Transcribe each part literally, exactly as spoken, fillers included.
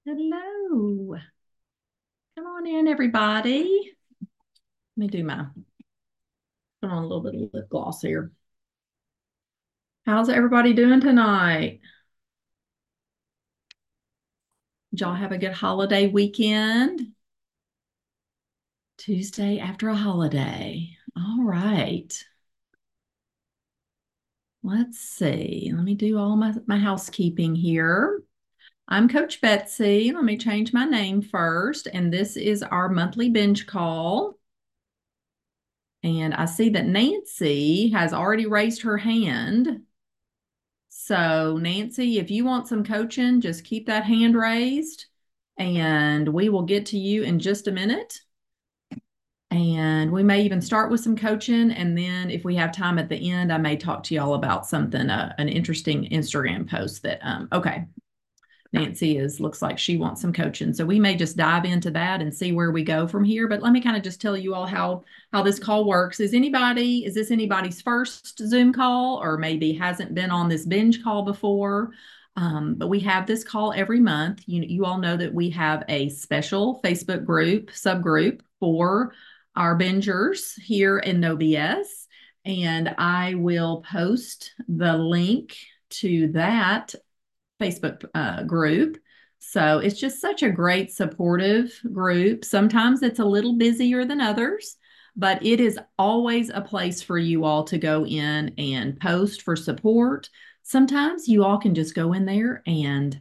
Hello. Come on in, everybody. Let me do my, put on a little bit of lip gloss here. How's everybody doing tonight? Did y'all have a good holiday weekend? Tuesday after a holiday. All right. Let's see. Let me do all my, my housekeeping here. I'm Coach Betsy. Let me change my name first. And this is our monthly binge call. And I see that Nancy has already raised her hand. So, Nancy, if you want some coaching, just keep that hand raised and we will get to you in just a minute. And we may even start with some coaching. And then, if we have time at the end, I may talk to y'all about something, uh, an interesting Instagram post that, um, okay, Nancy is looks like she wants some coaching. So we may just dive into that and see where we go from here. But let me kind of just tell you all how how this call works. Is anybody, is this anybody's first Zoom call or maybe hasn't been on this binge call before? Um, but we have this call every month. You, you all know that we have a special Facebook group, subgroup for our bingers here in No B S. And I will post the link to that Facebook uh, group. So it's just such a great supportive group. Sometimes it's a little busier than others, but it is always a place for you all to go in and post for support. Sometimes you all can just go in there and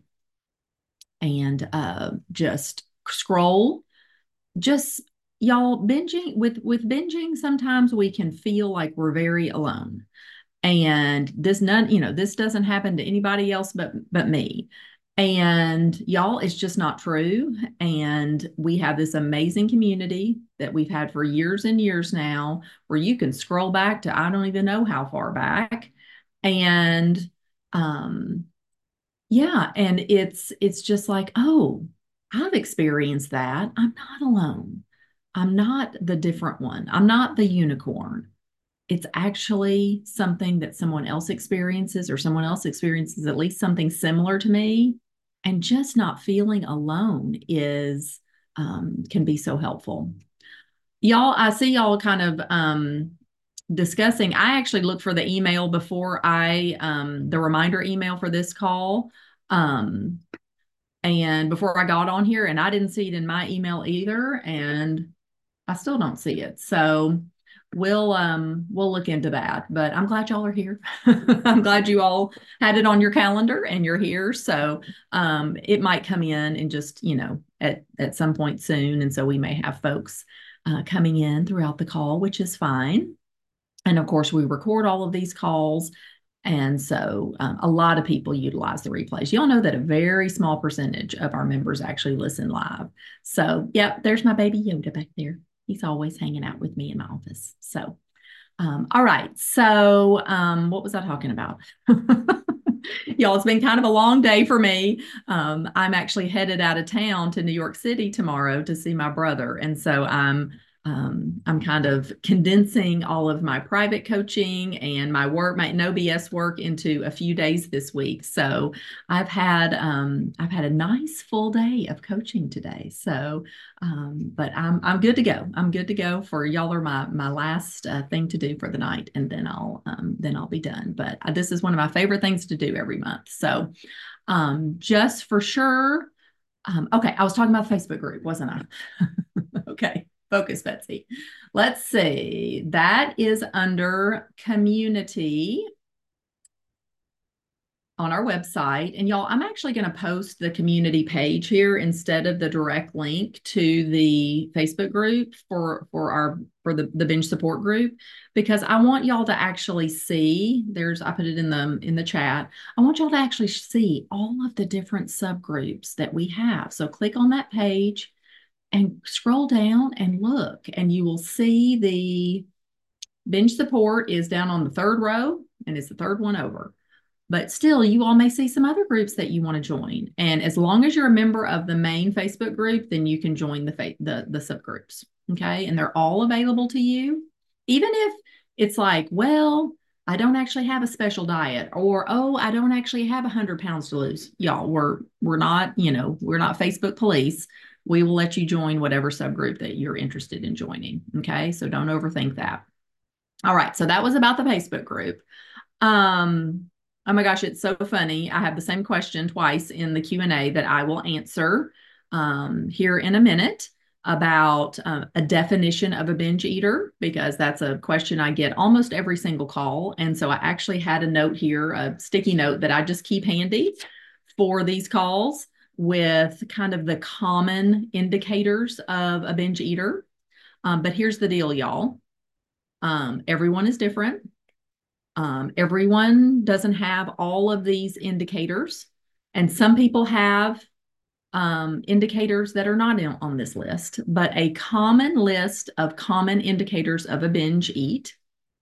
and uh, just scroll. Just y'all binging with with binging. Sometimes we can feel like we're very alone. And this none, you know, this doesn't happen to anybody else but but me. And y'all, it's just not true. And we have this amazing community that we've had for years and years now, where you can scroll back to I don't even know how far back. And um, yeah, and it's it's just like, oh, I've experienced that. I'm not alone. I'm not the different one. I'm not the unicorn. It's actually something that someone else experiences or someone else experiences at least something similar to me. And just not feeling alone is um, can be so helpful. Y'all, I see y'all kind of um, discussing. I actually looked for the email before I um, the reminder email for this call. Um, and before I got on here, and I didn't see it in my email either. And I still don't see it. So we'll um we'll look into that. But I'm glad y'all are here. I'm glad you all had it on your calendar and you're here. So um it might come in and just, you know, at at some point soon. And so we may have folks uh, coming in throughout the call, which is fine. And of course, we record all of these calls. And so um, a lot of people utilize the replays. Y'all know that a very small percentage of our members actually listen live. So, yep, there's my baby Yoda back there. He's always hanging out with me in my office. So, um, all right. So, um, what was I talking about? Y'all, it's been kind of a long day for me. Um, I'm actually headed out of town to New York City tomorrow to see my brother. And so I'm um, I'm kind of condensing all of my private coaching and my work, my No B S work into a few days this week. So I've had um, I've had a nice full day of coaching today. So, um, but I'm I'm good to go. I'm good to go for y'all are my my last uh, thing to do for the night, and then I'll um, then I'll be done. But uh, this is one of my favorite things to do every month. So um, just for sure. Um, okay, I was talking about the Facebook group, wasn't I? Okay, focus, Betsy. Let's see. That is under community on our website. And y'all, I'm actually going to post the community page here instead of the direct link to the Facebook group for for our for the, the binge support group, because I want y'all to actually see, there's I put it in the in the chat. I want y'all to actually see all of the different subgroups that we have. So click on that page and scroll down and look, and you will see the binge support is down on the third row, and it's the third one over. But still, you all may see some other groups that you want to join. And as long as you're a member of the main Facebook group, then you can join the the, the subgroups. Okay. And they're all available to you. Even if it's like, well, I don't actually have a special diet, or oh, I don't actually have a hundred pounds to lose. Y'all, we're we're not, you know, we're not Facebook police. We will let you join whatever subgroup that you're interested in joining. Okay, so don't overthink that. All right, so that was about the Facebook group. Um, oh my gosh, it's so funny. I have the same question twice in the Q and A that I will answer um, here in a minute about uh, a definition of a binge eater, because that's a question I get almost every single call. And so I actually had a note here, a sticky note that I just keep handy for these calls with kind of the common indicators of a binge eater. Um, but here's the deal, y'all. Um, everyone is different. Um, everyone doesn't have all of these indicators, and some people have um, indicators that are not in, on this list, but a common list of common indicators of a binge eat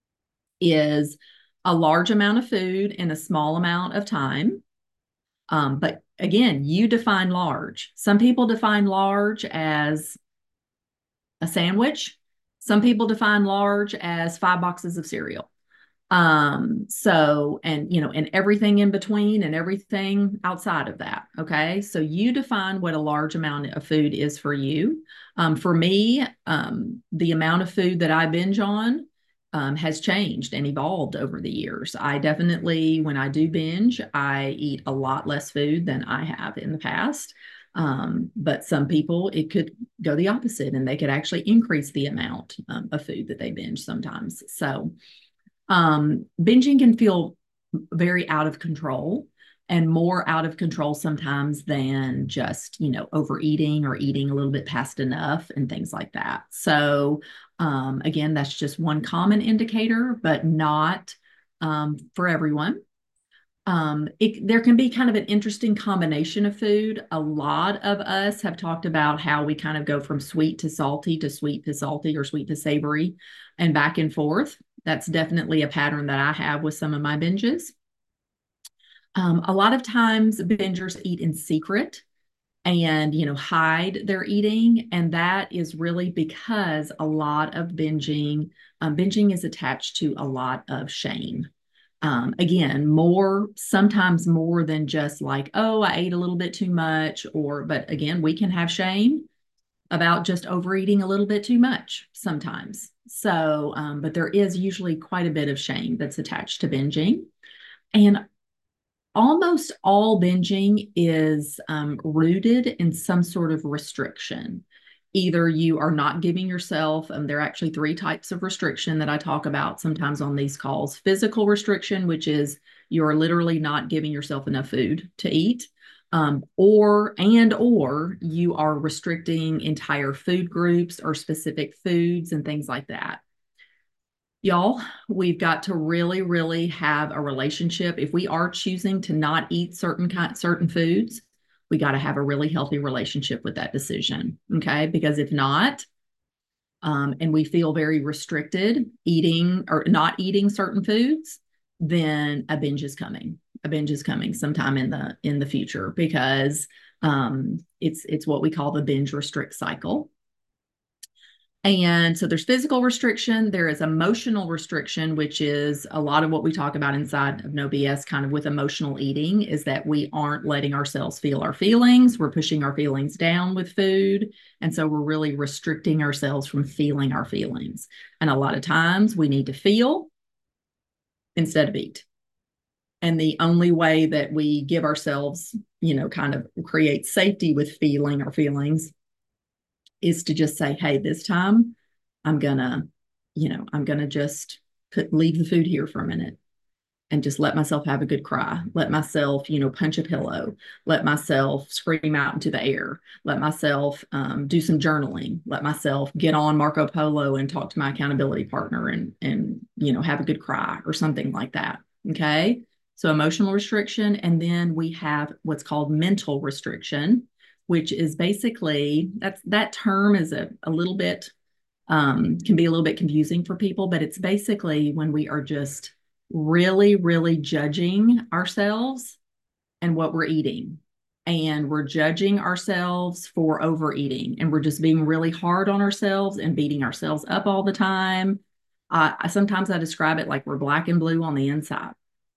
is a large amount of food in a small amount of time. Um, but again, you define large. Some people define large as a sandwich. Some people define large as five boxes of cereal. Um, so, and, you know, and everything in between and everything outside of that. Okay. So you define what a large amount of food is for you. Um, for me, um, the amount of food that I binge on, um, has changed and evolved over the years. I definitely, when I do binge, I eat a lot less food than I have in the past. Um, but some people, it could go the opposite, and they could actually increase the amount um, of food that they binge sometimes. So, um, binging can feel very out of control, and more out of control sometimes than just, you know, overeating or eating a little bit past enough and things like that. So, um, again, that's just one common indicator, but not um, for everyone. Um, it, there can be kind of an interesting combination of food. A lot of us have talked about how we kind of go from sweet to salty to sweet to salty or sweet to savory and back and forth. That's definitely a pattern that I have with some of my binges. Um, a lot of times bingers eat in secret and, you know, hide their eating. And that is really because a lot of binging, um, binging is attached to a lot of shame. Um, again, more, sometimes more than just like, oh, I ate a little bit too much, or, but again, we can have shame about just overeating a little bit too much sometimes. So, um, but there is usually quite a bit of shame that's attached to binging. And almost all binging is um, rooted in some sort of restriction. Either you are not giving yourself, um, there are actually three types of restriction that I talk about sometimes on these calls. Physical restriction, which is you're literally not giving yourself enough food to eat. Um, or and or you are restricting entire food groups or specific foods and things like that. Y'all, we've got to really, really have a relationship. If we are choosing to not eat certain kind, certain foods, we got to have a really healthy relationship with that decision. Okay. Because if not, um, and we feel very restricted eating or not eating certain foods, then a binge is coming. A binge is coming sometime in the in the future, because um, it's it's what we call the binge restrict cycle. And so there's physical restriction, there is emotional restriction, which is a lot of what we talk about inside of No B S, kind of with emotional eating, is that we aren't letting ourselves feel our feelings. We're pushing our feelings down with food. And so we're really restricting ourselves from feeling our feelings. And a lot of times we need to feel instead of eat. And the only way that we give ourselves, you know, kind of create safety with feeling our feelings is to just say, hey, this time I'm gonna, you know, I'm gonna just put leave the food here for a minute and just let myself have a good cry. Let myself, you know, punch a pillow. Let myself scream out into the air. Let myself um, do some journaling. Let myself get on Marco Polo and talk to my accountability partner and and you know have a good cry or something like that. Okay. So emotional restriction, and then we have what's called mental restriction, which is basically that's that term is a, a little bit um, can be a little bit confusing for people, but it's basically when we are just really, really judging ourselves and what we're eating. And we're judging ourselves for overeating. And we're just being really hard on ourselves and beating ourselves up all the time. Uh, I sometimes I describe it like we're black and blue on the inside.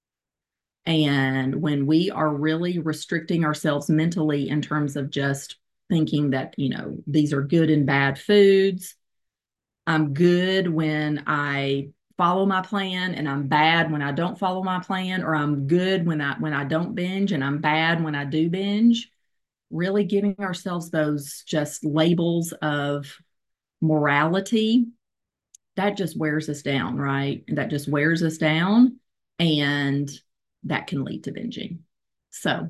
And when we are really restricting ourselves mentally in terms of just thinking that, you know, these are good and bad foods, I'm good when I follow my plan and I'm bad when I don't follow my plan, or I'm good when I when I don't binge and I'm bad when I do binge. Really giving ourselves those just labels of morality, that just wears us down, right? And that just wears us down, and that can lead to binging. So,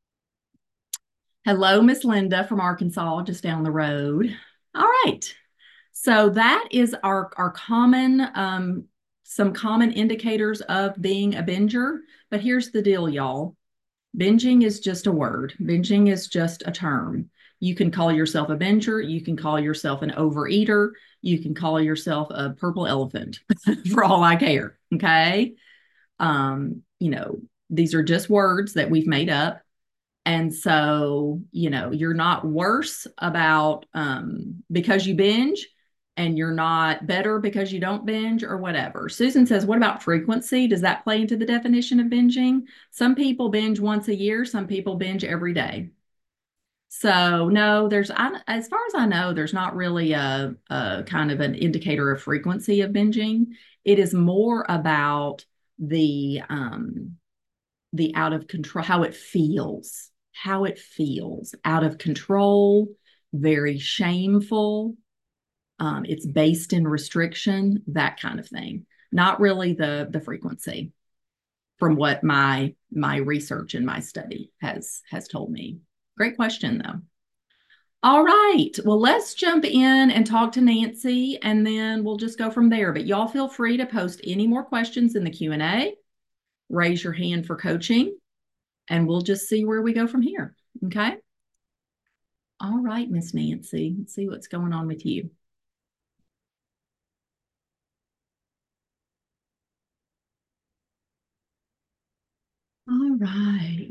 hello, Miss Linda from Arkansas, just down the road. All right. So that is our our common um, some common indicators of being a binger. But here's the deal, y'all. Binging is just a word. Binging is just a term. You can call yourself a binger. You can call yourself an overeater. You can call yourself a purple elephant for all I care. Okay. Um, you know, these are just words that we've made up. And so, you know, you're not worse about um, because you binge, and you're not better because you don't binge or whatever. Susan says, what about frequency? Does that play into the definition of binging? Some people binge once a year, some people binge every day. So no, there's, I, as far as I know, there's not really a, a kind of an indicator of frequency of binging. It is more about the um, the out of control, how it feels, how it feels out of control, very shameful. Um, it's based in restriction, that kind of thing. Not really the the frequency, from what my my research and my study has has told me. Great question though. All right. Well, let's jump in and talk to Nancy, and then we'll just go from there. But y'all feel free to post any more questions in the Q and A. Raise your hand for coaching, and we'll just see where we go from here. Okay. All right, Miss Nancy. Let's see what's going on with you. All right.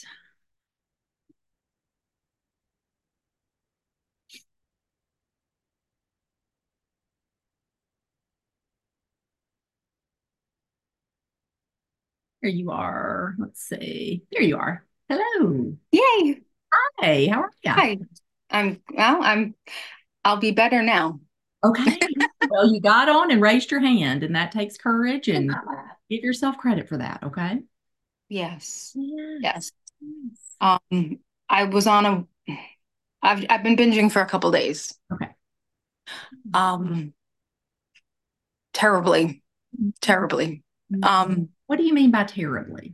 Here you are. Let's see. There you are. Hello. Yay. Hi. How are you? Hi. I'm well, I'm I'll be better now. Okay. Well, you got on and raised your hand, and that takes courage, and give yourself credit for that. Okay. Yes. Yes. Yes. Yes. Um, I was on a I've I've been binging for a couple days. Okay. Um, terribly, terribly. Um, What do you mean by terribly?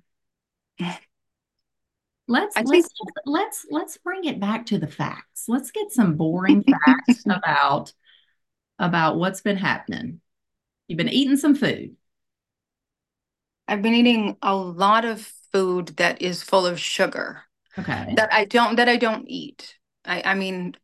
Let's I think let's let's let's bring it back to the facts. Let's get some boring facts about about what's been happening. You've been eating some food. I've been eating a lot of food that is full of sugar Okay. that I don't that I don't eat. I I mean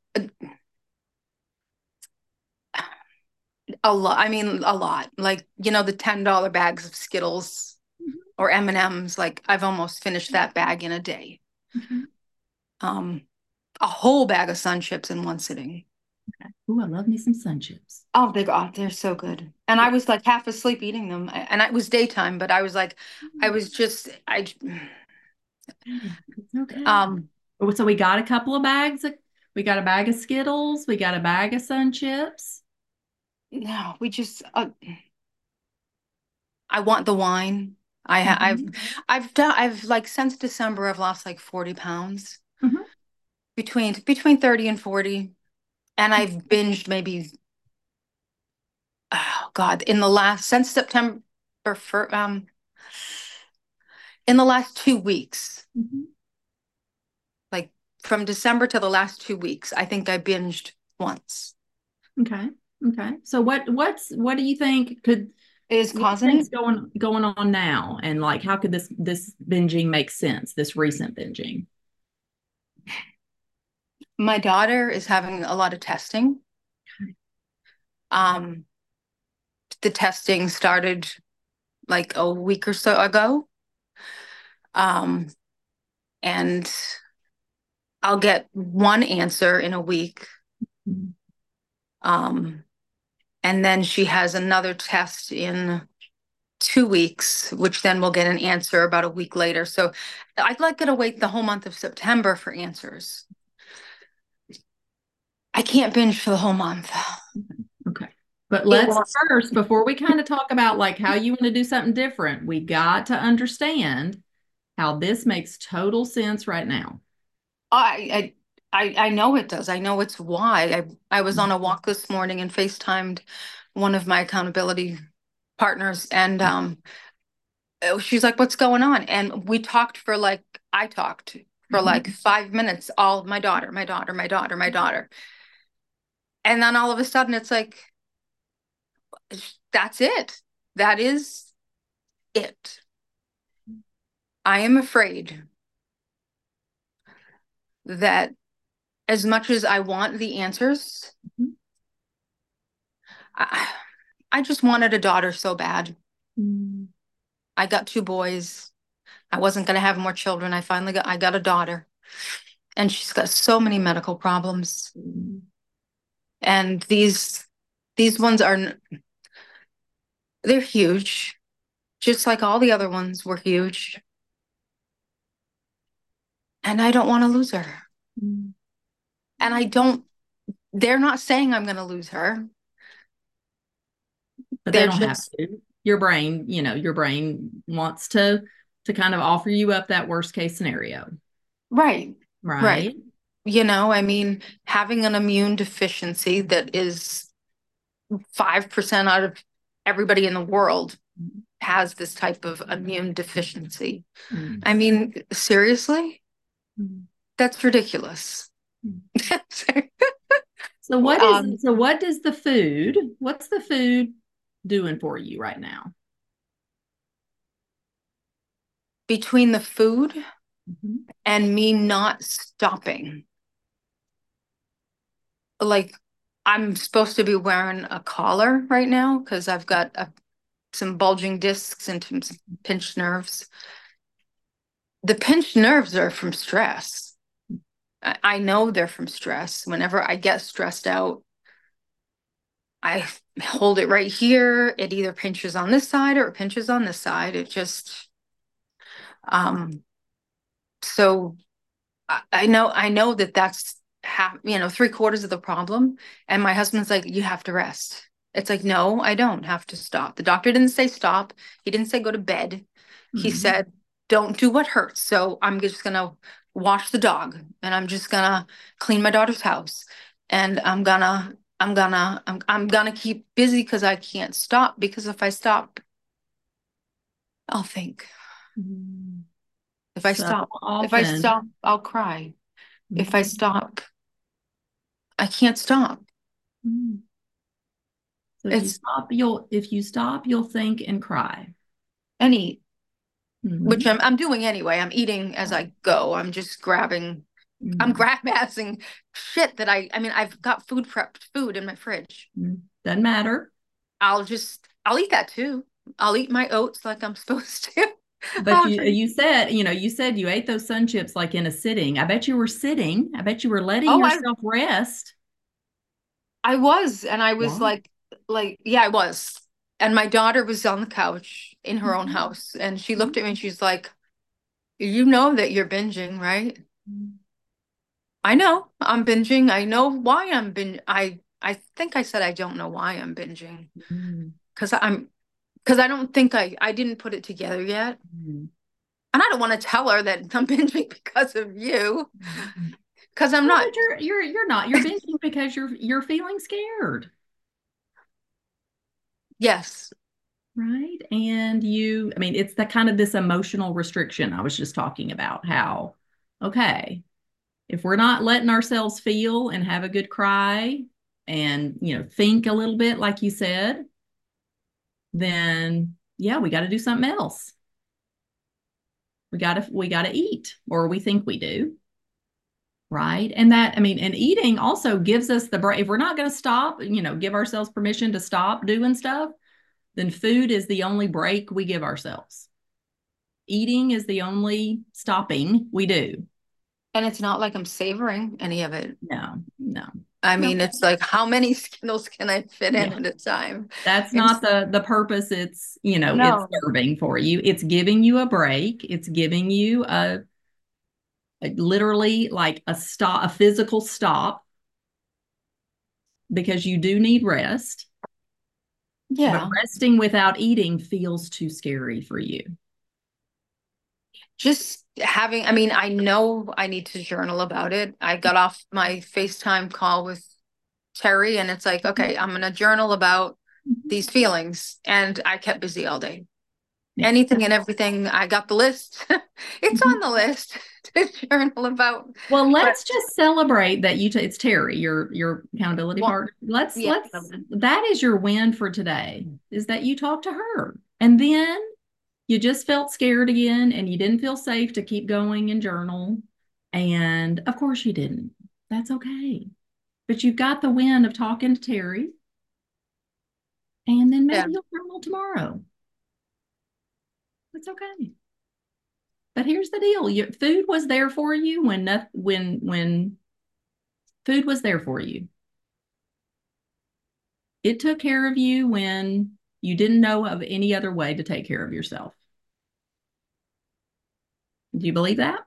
a lot. I mean a lot. Like, you know, the ten dollar bags of Skittles or M and M's, like I've almost finished that bag in a day. Okay. Um, a whole bag of Sun Chips in one sitting. Okay. Ooh, I love me some sun chips. Oh, they got, they're so good. And I was like half asleep eating them. And it was daytime, but I was like, I was just, I, It's okay. um, Oh, so we got a couple of bags of, we got a bag of Skittles, we got a bag of sun chips. no, we just, uh, I want the wine. I ha I've, Mhm. I've done, I've like since December, I've lost like forty pounds Mhm. between, between thirty and forty. And I've binged maybe, oh God, in the last, since September, for, um, in the last two weeks, Mhm. like from December to the last two weeks, I think I binged once. Okay. Okay. So what what's what do you think could Is what do you causing think's it? going going on now? And like how could this this binging make sense, this recent binging? My daughter is having a lot of testing. Um, the testing started like a week or so ago. Um, and I'll get one answer in a week. Mhm. Um, And then she has another test in two weeks, which then we'll get an answer about a week later. So I'd like her to wait the whole month of September for answers. I can't binge for the whole month. Okay. But It let's won't. first, before we kind of talk about like how you want to do something different, we got to understand how this makes total sense right now. I, I, I I know it does. I know it's why. I, I was on a walk this morning and FaceTimed one of my accountability partners, and um, uh, she's like, "What's going on?" And we talked for like, I talked for like five minutes, all my daughter, my daughter, my daughter, my daughter. And then all of a sudden it's like, that's it. That is it. I am afraid that as much as I want the answers, Mhm. I, I just wanted a daughter so bad. Mhm. I got two boys. I wasn't going to have more children. I finally got, I got a daughter, and she's got so many medical problems. And these, these ones are, they're huge, just like all the other ones were huge. And I don't want to lose her. Mhm. And I don't, they're not saying I'm going to lose her. But they They're don't have just, to. Your brain, you know, your brain wants to to kind of offer you up that worst case scenario, right, right. right? You know, I mean, having an immune deficiency that is five percent out of everybody in the world has this type of immune deficiency. Mm-hmm. I mean, seriously? That's ridiculous. So what is um, so what does the food, what's the food doing for you right now? between the food Mm-hmm. and me not stopping, like I'm supposed to be wearing a collar right now because I've got a, some bulging discs and some pinched nerves. The pinched nerves are from stress. I, I know they're from stress. Whenever I get stressed out, I hold it right here. It either pinches on this side or it pinches on this side. It just, um, so I, I know, I know that that's half, you know, three quarters of the problem. And my husband's like, you have to rest. It's like, no, I don't have to stop. The doctor didn't say stop. He didn't say go to bed. He Mm-hmm. said, don't do what hurts. So I'm just gonna wash the dog, and I'm just gonna clean my daughter's house. And I'm gonna, I'm gonna, I'm, I'm gonna keep busy because I can't stop. Because if I stop, I'll think. Mm-hmm. If I So stop, if I often, stop, I'll cry. If I mm-hmm. stop, I can't stop. Mm-hmm. So if you It's stop, you'll if you stop, you'll think and cry. any, which Mm-hmm. I'm I'm doing anyway. I'm eating as I go. I'm just grabbing, I'm Mm-hmm. grab assing shit that I I mean, I've got food prepped food in my fridge. Doesn't matter. I'll just I'll eat that too. I'll eat my oats like I'm supposed to. But I'll you drink. you said, you know, you said you ate those sun chips like in a sitting. I bet you were sitting. I bet you were letting Oh, I yourself rest. I was, and I was Wow. like like yeah, I was. And my daughter was on the couch in her own Mhm. house, and she looked at me and she's like, "You know that you're binging, right?" I know I'm binging. I know why I'm binging. I I think I said I don't know why I'm binging Mhm. because I'm because I don't think I I didn't put it together yet, Mhm. and I don't want to tell her that I'm binging because of you Mhm. because I'm Well, not. but you're you're you're not. You're binging because you're you're feeling scared, Yes, right? And you, I mean, it's the kind of this emotional restriction I was just talking about. How, okay, if we're not letting ourselves feel and have a good cry and, you know, think a little bit, like you said, then yeah, we got to do something else. We got to we got to eat, or we think we do, right? And that, I mean, and eating also gives us the break. If we're not going to stop, you know, give ourselves permission to stop doing stuff, then food is the only break we give ourselves. Eating is the only stopping we do. and it's not like I'm savoring any of it. No, No. I No. mean, it's like, how many Skittles can I fit in Yeah. at a time? That's And not the the purpose it's, you know, it's no, serving for you. It's giving you a break. It's giving you a, a literally like a stop, a physical stop because you do need rest. But yeah, resting without eating feels too scary for you. just having, I mean, I know I need to journal about it. I got off my FaceTime call with Terry, and it's like, okay, I'm going to journal about these feelings. And I kept busy all day. Yeah. Anything and everything. I got the list. It's on Mhm. the list to journal about. Well, But let's just celebrate that you t it's Terry, your your accountability well, partner. Let's yeah, let's that is your win for today, is that you talked to her. And then you just felt scared again and you didn't feel safe to keep going and journal. And of course you didn't. That's okay. But you've got the win of talking to Terry, and then yeah. maybe you'll journal tomorrow. That's okay. But here's the deal. Your food was there for you when nothing, when when food was there for you. It took care of you when you didn't know of any other way to take care of yourself. Do you believe that?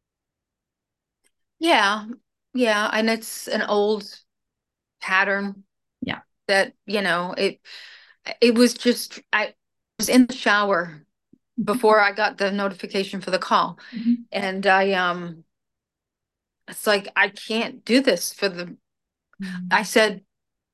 Yeah. Yeah. And it's an old pattern Yeah. that, you know, it it was just I was in the shower before I got the notification for the call. Mhm. And I um it's like I can't do this for the I Mhm. said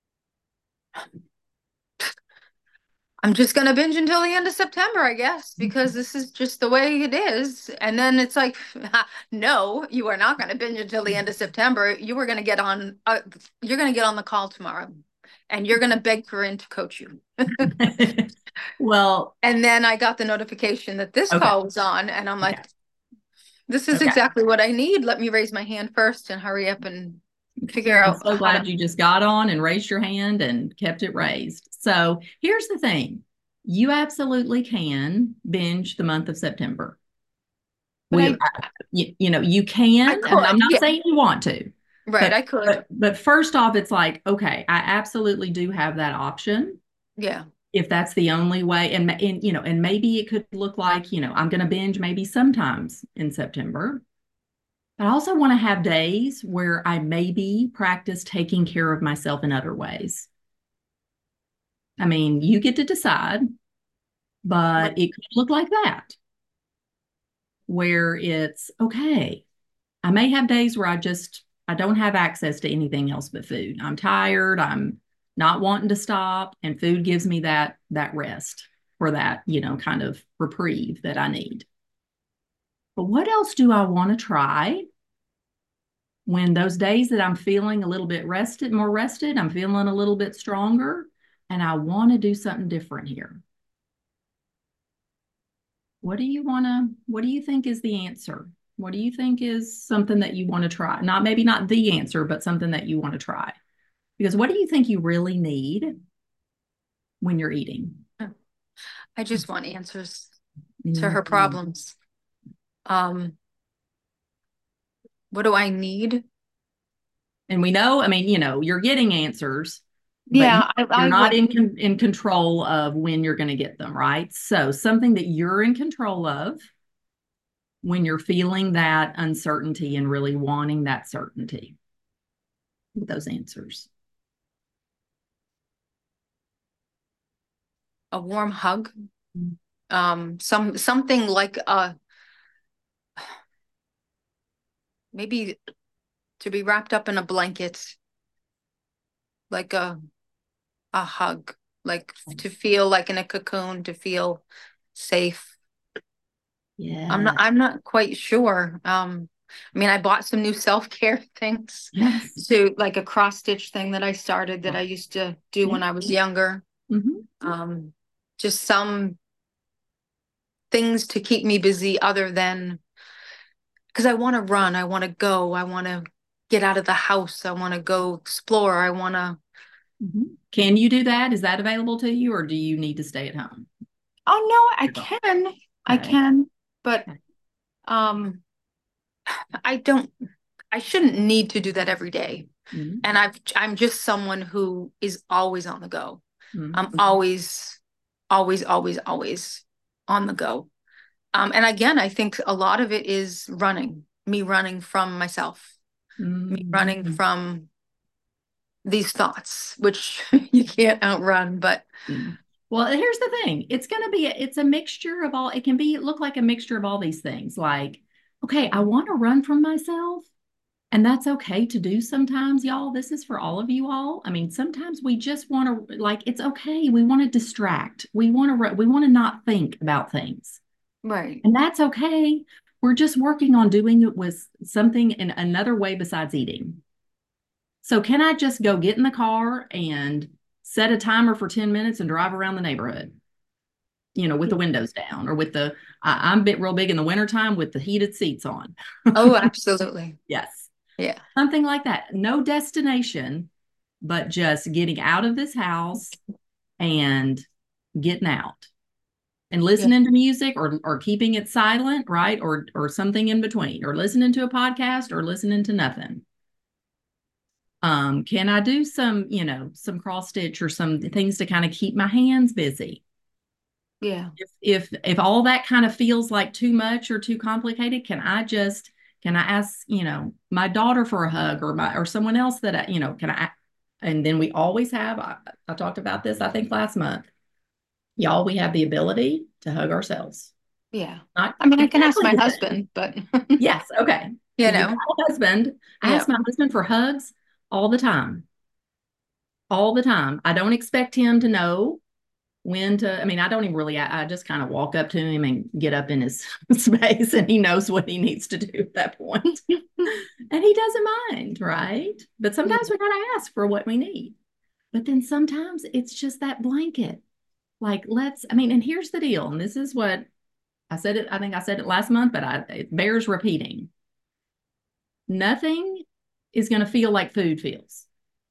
I'm just gonna binge until the end of September, I guess, because this is just the way it is. And then it's like, no, you are not gonna binge until the end of September. You are gonna get on, uh, you're gonna get on the call tomorrow, and you're gonna beg Corinne to coach you. Well, And then I got the notification that this okay. call was on, and I'm Okay. like, this is Okay. exactly what I need. Let me raise my hand first and hurry up and figure I'm out so how to. glad you just got on and raised your hand and kept it raised. So here's the thing. You absolutely can binge the month of September. But We, I, you, you know, you I can, and I'm could, not yeah, saying you want to, right, but I could, but but first off, it's like, okay, I absolutely do have that option yeah. if that's the only way. And and you know, and maybe it could look like, you know, I'm going to binge maybe sometimes in September. But I also want to have days where I maybe practice taking care of myself in other ways. I mean, you get to decide, Right. but it could look like that, where it's okay. I may have days where I just I don't have access to anything else but food. I'm tired, I'm not wanting to stop, and food gives me that that rest or that, you know, kind of reprieve that I need. But what else do I want to try when those days that I'm feeling a little bit rested, more rested, I'm feeling a little bit stronger, and I want to do something different here? What do you want to, what do you think is the answer? What do you think is something that you want to try? Not maybe not the answer, but something that you want to try. Because what do you think you really need when you're eating? I just want answers to her Mhm. problems. Um, what do I need? And we know, I mean, you know, you're getting answers, but you, Yeah, I, you're I not would. in con in control of when you're going to get them, right? So something that you're in control of when you're feeling that uncertainty and really wanting that certainty with those answers. A warm hug. Um, some something like uh maybe to be wrapped up in a blanket, like a a hug, like to feel like in a cocoon, to feel safe. I'm not Yeah. I'm not quite sure. Um, I mean, I bought some new self-care things Yes. to like a cross stitch thing that I started that I used to do Yeah. when I was younger. Mm-hmm. Um, just some things to keep me busy other than because I want to run, I want to go, I want to get out of the house, I want to go explore, I want to. Mm-hmm. Can you do that? Is that available to you, or do you need to stay at home? Oh no, I can, I Okay. can, but um, I don't, I shouldn't need to do that every day. Mm-hmm. And I've I'm just someone who is always on the go. Mm-hmm. I'm always, always, always, always on the go. Um, and again, I think a lot of it is running, me running from myself, me running Mm-hmm. from these thoughts, which you can't outrun, but Mm. Well, here's the thing. It's going to be, it's a mixture of all, it can be, look like a mixture of all these things. Like, okay, I want to run from myself, and that's okay to do sometimes, y'all. This is for all of you all. I mean, sometimes we just want to, like, it's okay. We want to distract. We want to, we want to not think about things, right. and that's okay. We're just working on doing it with something in another way besides eating. So can I just go get in the car and set a timer for ten minutes and drive around the neighborhood, you know, with the windows down, or with the, I, I'm bit real big in the wintertime with the heated seats on. Oh, absolutely. Yes. Yeah. Something like that. No destination, but just getting out of this house and getting out and Yeah. listening to music, or or keeping it silent, right? Or or something in between, or listening to a podcast, or listening to nothing. Um, can I do some, you know, some cross stitch or some things to kind of keep my hands busy? Yeah. If if if all that kind of feels like too much or too complicated, can I just can I ask, you know, my daughter for a hug, or my or someone else that I, you know, can I? And then we always have, I, I talked about this, I think last month, y'all, we have the ability to hug ourselves. Yeah. Not I mean, I can ask exactly my the same. husband, but Yes, okay. you So you got know, a husband. I yeah. ask my husband for hugs all the time. All the time. I don't expect him to know when to, I mean, I don't even really, I, I just kind of walk up to him and get up in his space, and he knows what he needs to do at that point. And he doesn't mind, right? But Yeah. sometimes we gotta ask for what we need. But then sometimes it's just that blanket. Like, let's, I mean, and here's the deal. And this is what I said it, I think I said it last month, but I, it bears repeating. Nothing is going to feel like food feels.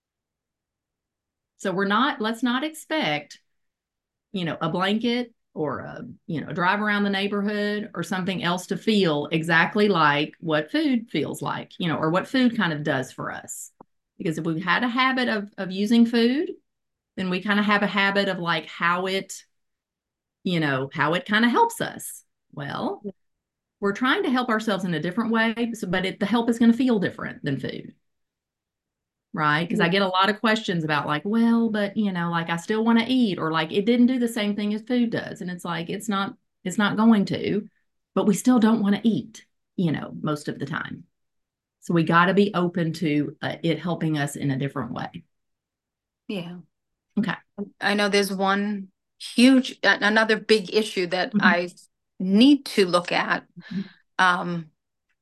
So we're not, let's not expect, you know, a blanket or a, you know, drive around the neighborhood or something else to feel exactly like what food feels like, you know, or what food kind of does for us. Because if we've had a habit of, of using food, then we kind of have a habit of like how it, you know, how it kind of helps us. Well, we're trying to help ourselves in a different way, so, but it, the help is going to feel different than food. Right? Because I get a lot of questions about like, well, but you know, like I still want to eat, or like it didn't do the same thing as food does. And it's like, it's not, it's not going to, but we still don't want to eat, you know, most of the time. So we got to be open to uh, it helping us in a different way. Yeah. Okay. I know there's one huge, another big issue that Mhm. I need to look at. Um,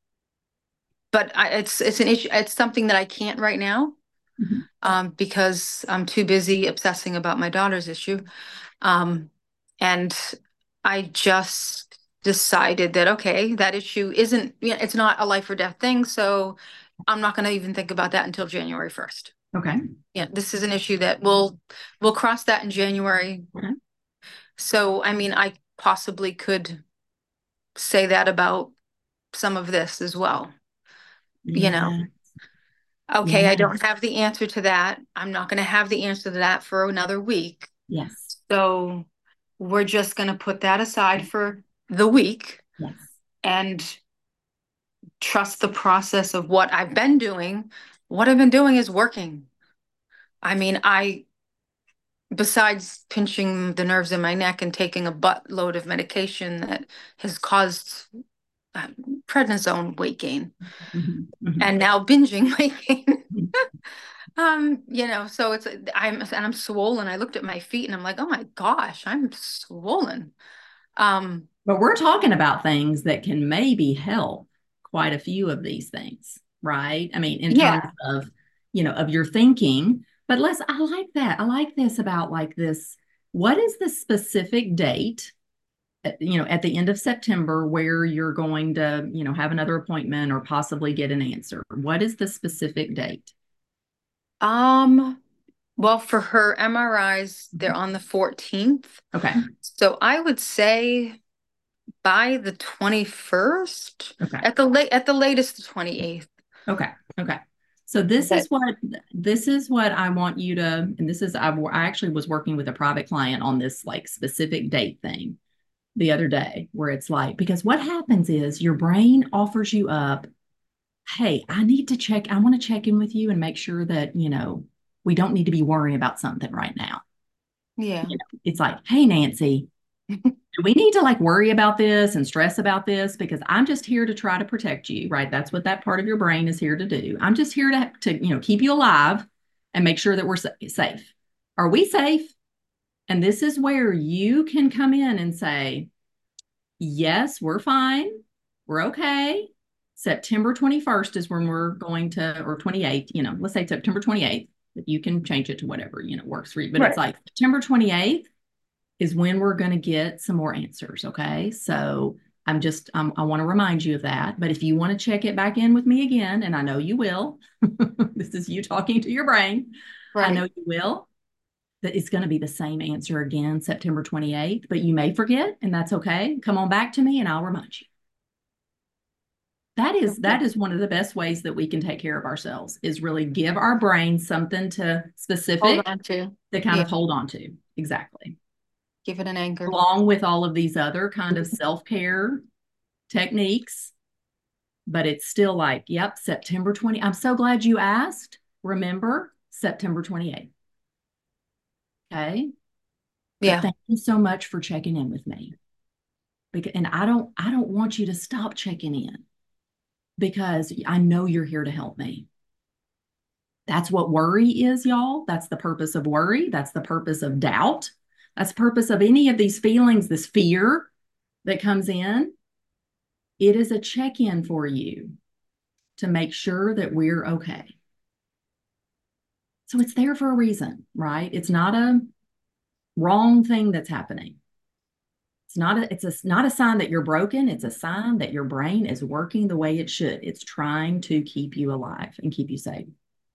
but I, it's it's an issue. It's something that I can't right now, Mhm. um, because I'm too busy obsessing about my daughter's issue. Um, and I just decided that okay, that issue isn't, you know, it's not a life or death thing. So I'm not going to even think about that until January first. Okay. Yeah, this is an issue that we'll we'll cross that in January. Okay. So I mean, I possibly could say that about some of this as well. You know, Yeah. okay, I Yeah. don't have the answer to that. I'm not going to have the answer to that for another week. Yes. So we're just going to put that aside for the week Yes. and trust the process of what I've been doing. What I've been doing is working. I mean, I, besides pinching the nerves in my neck and taking a buttload of medication that has caused uh, prednisone weight gain Mhm. Mhm. and now binging weight gain. Mhm. Um, you know, so it's I'm and I'm swollen. I looked at my feet and I'm like, oh my gosh, I'm swollen. Um, But we're talking about things that can maybe help quite a few of these things, right? I mean, in terms yeah. of, you know, of your thinking. But let's, I like that. I like this about like this. What is the specific date, at- you know, at the end of September where you're going to, you know, have another appointment or possibly get an answer? What is the specific date? Um, well, for her M R Is, they're on the fourteenth. Okay. So I would say by the twenty-first, Okay. at the late at the latest the twenty-eighth. Okay. Okay. So this is But what this is what I want you to, and this is I, I actually was working with a private client on this like specific date thing the other day, where it's like, because what happens is your brain offers you up, hey, I need to check, I want to check in with you and make sure that, you know, we don't need to be worrying about something right now. yeah, You know, it's like, hey, Nancy, do we need to like worry about this and stress about this? Because I'm just here to try to protect you, right? That's what that part of your brain is here to do. I'm just here to, to you know, keep you alive and make sure that we're sa- safe. Are we safe? And this is where you can come in and say, yes, we're fine. We're okay. September twenty-first is when we're going to, or twenty-eighth, you know, let's say September twenty-eighth, but you can change it to whatever, you know, works for you. But it's right. like September twenty-eighth is when we're going to get some more answers. Okay. So I'm just, um, I want to remind you of that. But if you want to check it back in with me again, and I know you will, this is you talking to your brain. I know Right. you will, that it's going to be the same answer again, September twenty-eighth, but you may forget, and that's okay. Come on back to me and I'll remind you. That is Okay. that is one of the best ways that we can take care of ourselves is really give our brain something to Hold specific on to. to kind Yeah. of hold on to. Exactly. Give it an anchor. Along with all of these other kind of self-care techniques, but it's still like, yep, September twentieth. I'm so glad you asked. Remember, September twenty-eighth. Okay. But Yeah. thank you so much for checking in with me. Because, and I don't, I don't want you to stop checking in because I know you're here to help me. That's what worry is, y'all. That's the purpose of worry. That's the purpose of doubt. That's the purpose of any of these feelings, this fear that comes in. It is a check in for you to make sure that we're okay. So it's there for a reason, right? It's not a wrong thing that's happening. It's not a, it's a, not a sign that you're broken. It's a sign that your brain is working the way it should. It's trying to keep you alive and keep you safe.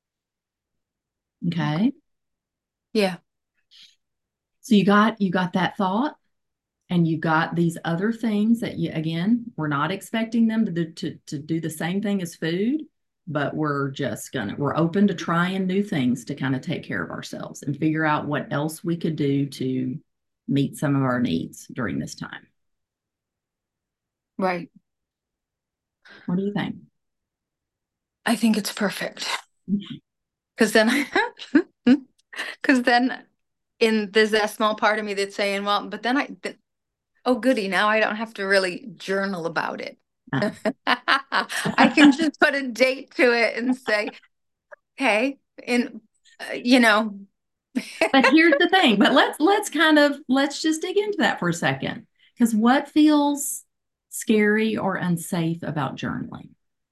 Okay. Okay. Yeah. So you got, you got that thought and you got these other things that you, again, we're not expecting them to do, to, to do the same thing as food, but we're just gonna, we're open to trying new things to kind of take care of ourselves and figure out what else we could do to meet some of our needs during this time. Right. What do you think? I think it's perfect. Because then I, because then in there's that small part of me that's saying, well, but then I, th oh goody, now I don't have to really journal about it. Uh, I can just put a date to it and say, okay, in uh, you know, but here's the thing, but let's let's kind of let's just dig into that for a second. Because what feels scary or unsafe about journaling?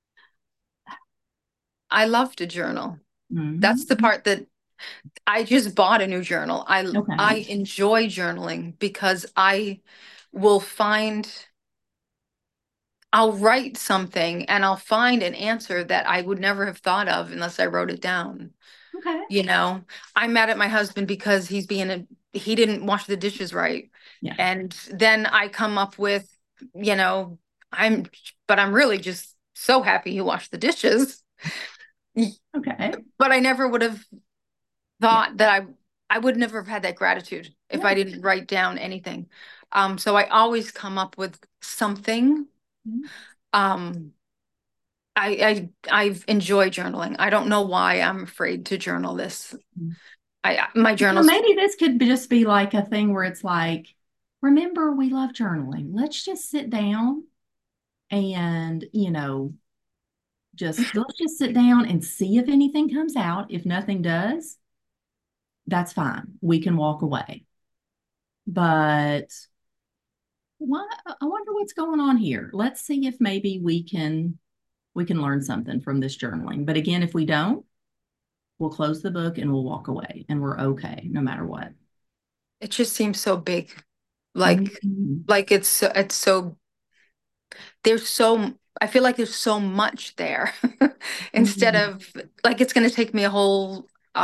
I love to journal. That's Mhm. the part that I just bought a new journal. I I Okay. enjoy journaling because I will find I'll write something and I'll find an answer that I would never have thought of unless I wrote it down. Okay. You know, I'm mad at my husband because he's being a he didn't wash the dishes right. Yeah. And then I come up with, you know, I'm but I'm really just so happy he washed the dishes. Okay. But I never would have Yeah. thought that I I would never have had that gratitude if I Yeah. didn't write down anything. Um, so I always come up with something. Um, I I I enjoy journaling. I don't know why I'm afraid to journal this. Mm-hmm. I my Well, journals. maybe this could be- just be like a thing where it's like, remember, we love journaling. Let's just sit down and, you know, just let's just sit down and see if anything comes out. If nothing does, that's fine. We can walk away. But what I wonder what's going on here. Let's see if maybe we can we can learn something from this journaling. But again, if we don't, we'll close the book and we'll walk away and we're okay no matter what. It just seems so big. Like Mhm. like it's so it's so there's so I feel like there's so much there instead Mhm. of like it's going to take me a whole a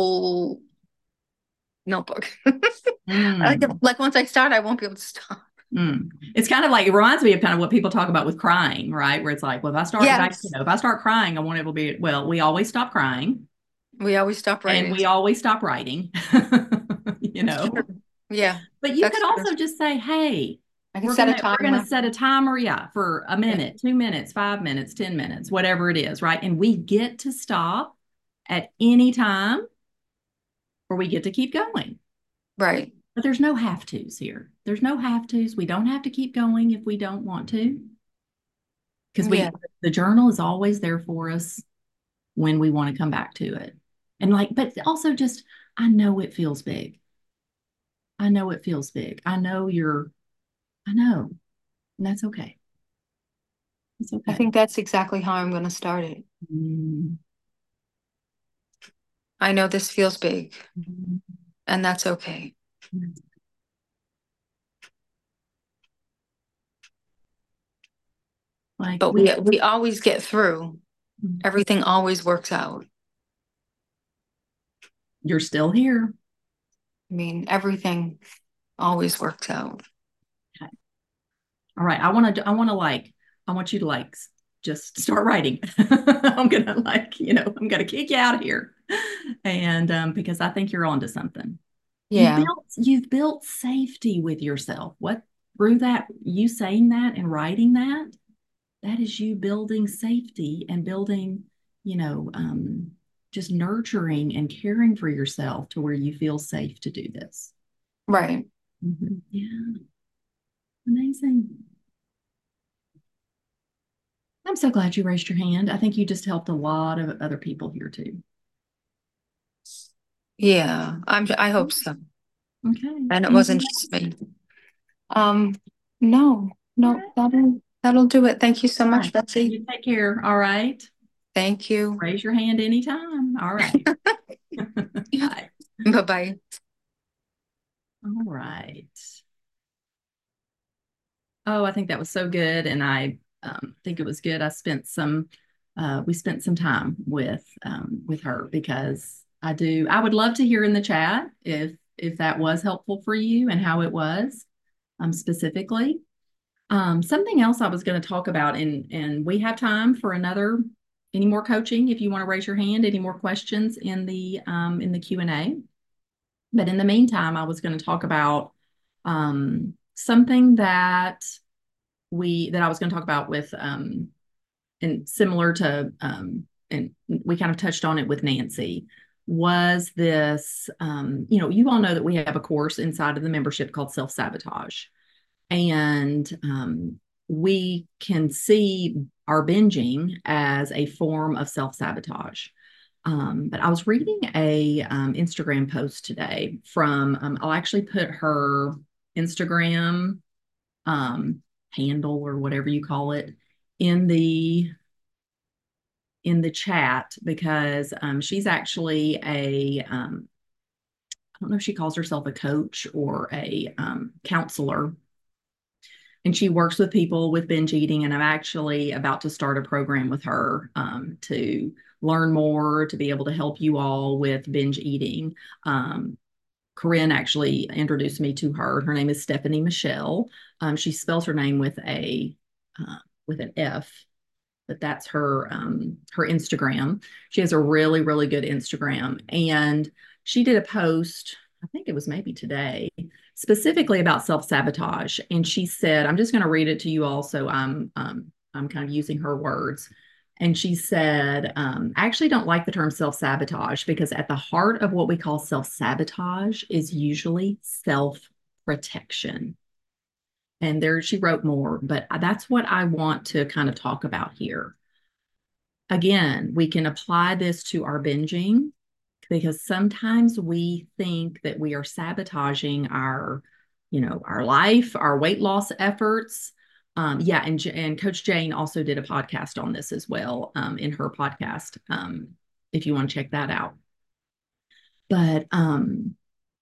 whole notebook. Like Mm. like once I start, I won't be able to stop. Mm. It's kind of like, it reminds me of kind of what people talk about with crying, right? Where it's like, well, if I start, if I, you Yes, know, if I start crying, I want it to be, well, we always stop crying we always stop and writing. we always stop writing, you That's know. true. Yeah, But you that's could true. also just say, hey, I can we're set a gonna we're gonna timer. set a timer, yeah, for a Yeah, minute, two minutes, five minutes, ten minutes, whatever it is, right? And we get to stop at any time or we get to keep going. right. But there's no have tos here. There's no have tos. We don't have to keep going if we don't want to. Because Yeah, we the journal is always there for us when we want to come back to it. And like, but also just I know it feels big. I know it feels big. I know you're, I know, and that's okay. It's I okay. think that's exactly how I'm going to start it. Mm, I know this feels big, mm, and that's okay. mm. Like But we, we we always get through. Everything always works out. you're still here. I mean, everything always works out. Okay. All right. I want to, I want to like, I want you to like just start writing. I'm gonna like, you know, I'm gonna kick you out of here. And um, because I think you're onto something. You've Yeah, built, you've built safety with yourself. What through that, you saying that and writing that, that is you building safety and building, you know, um, just nurturing and caring for yourself to where you feel safe to do this. right. Mhm. Yeah, amazing. I'm so glad you raised your hand. I think you just helped a lot of other people here too. Yeah, I'm I hope so. Okay. And it wasn't Anything just else? me. Um, no, All no, right. that'll that'll do it. Thank you so All much, right. Betsy. You take care. All right. Thank you. Raise your hand anytime. All right. Bye. Bye-bye. All right. Oh, I think that was so good. And I um, think it was good. I spent some, uh, we spent some time with um, with her because I do, I would love to hear in the chat if if that was helpful for you and how it was um, specifically. Um, something else I was going to talk about, and and we have time for another, any more coaching if you want to raise your hand, any more questions in the um, in the Q and A. But in the meantime, I was going to talk about um, something that we that I was going to talk about with um and similar to um and we kind of touched on it with Nancy was this um you know you all know that we have a course inside of the membership called self-sabotage and um we can see our binging as a form of self-sabotage. Um, but I was reading a um, Instagram post today from um, I'll actually put her Instagram um, handle or whatever you call it in the in the chat because um, she's actually a um, I don't know if she calls herself a coach or a um, counselor, and she works with people with binge eating. And I'm actually about to start a program with her um, to learn more to be able to help you all with binge eating. Um, Corinne actually introduced me to her. Her name is Stephanie Michelle. Um, she spells her name with a uh, with an F, but that's her um, her Instagram. She has a really really good Instagram, and she did a post. I think it was maybe today, specifically about self sabotage. And she said, "I'm just going to read it to you all." So I'm um, I'm kind of using her words. And she said, um, I actually don't like the term self sabotage because at the heart of what we call self sabotage is usually self protection. And there she wrote more, but that's what I want to kind of talk about here. Again, we can apply this to our binging because sometimes we think that we are sabotaging our, you know, our life, our weight loss efforts. Um, yeah, and and Coach Jane also did a podcast on this as well um, in her podcast. Um, if you want to check that out, but um,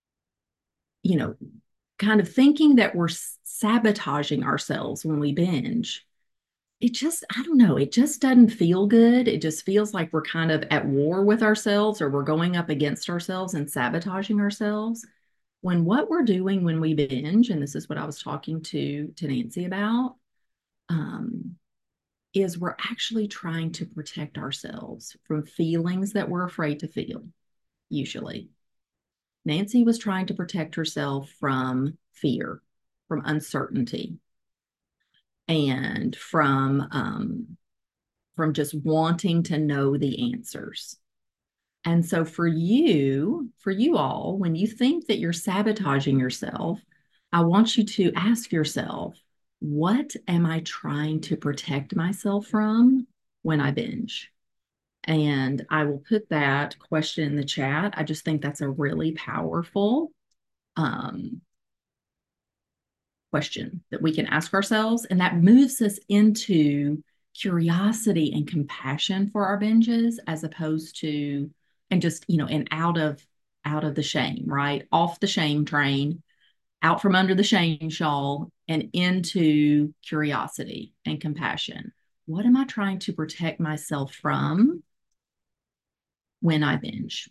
you know, kind of thinking that we're sabotaging ourselves when we binge, it just, I don't know, it just doesn't feel good. It just feels like we're kind of at war with ourselves or we're going up against ourselves and sabotaging ourselves. when what we're doing when we binge, and this is what I was talking to, to Nancy about, um, is we're actually trying to protect ourselves from feelings that we're afraid to feel, usually. Nancy was trying to protect herself from fear, from uncertainty, and from um, from just wanting to know the answers. And so for you, for you all, when you think that you're sabotaging yourself, I want you to ask yourself, what am I trying to protect myself from when I binge? And I will put that question in the chat. I just think that's a really powerful um, question that we can ask ourselves. And that moves us into curiosity and compassion for our binges as opposed to, and just, you know, and out of, out of the shame, right? Off the shame train, out from under the shame shawl and into curiosity and compassion. What am I trying to protect myself from when I binge?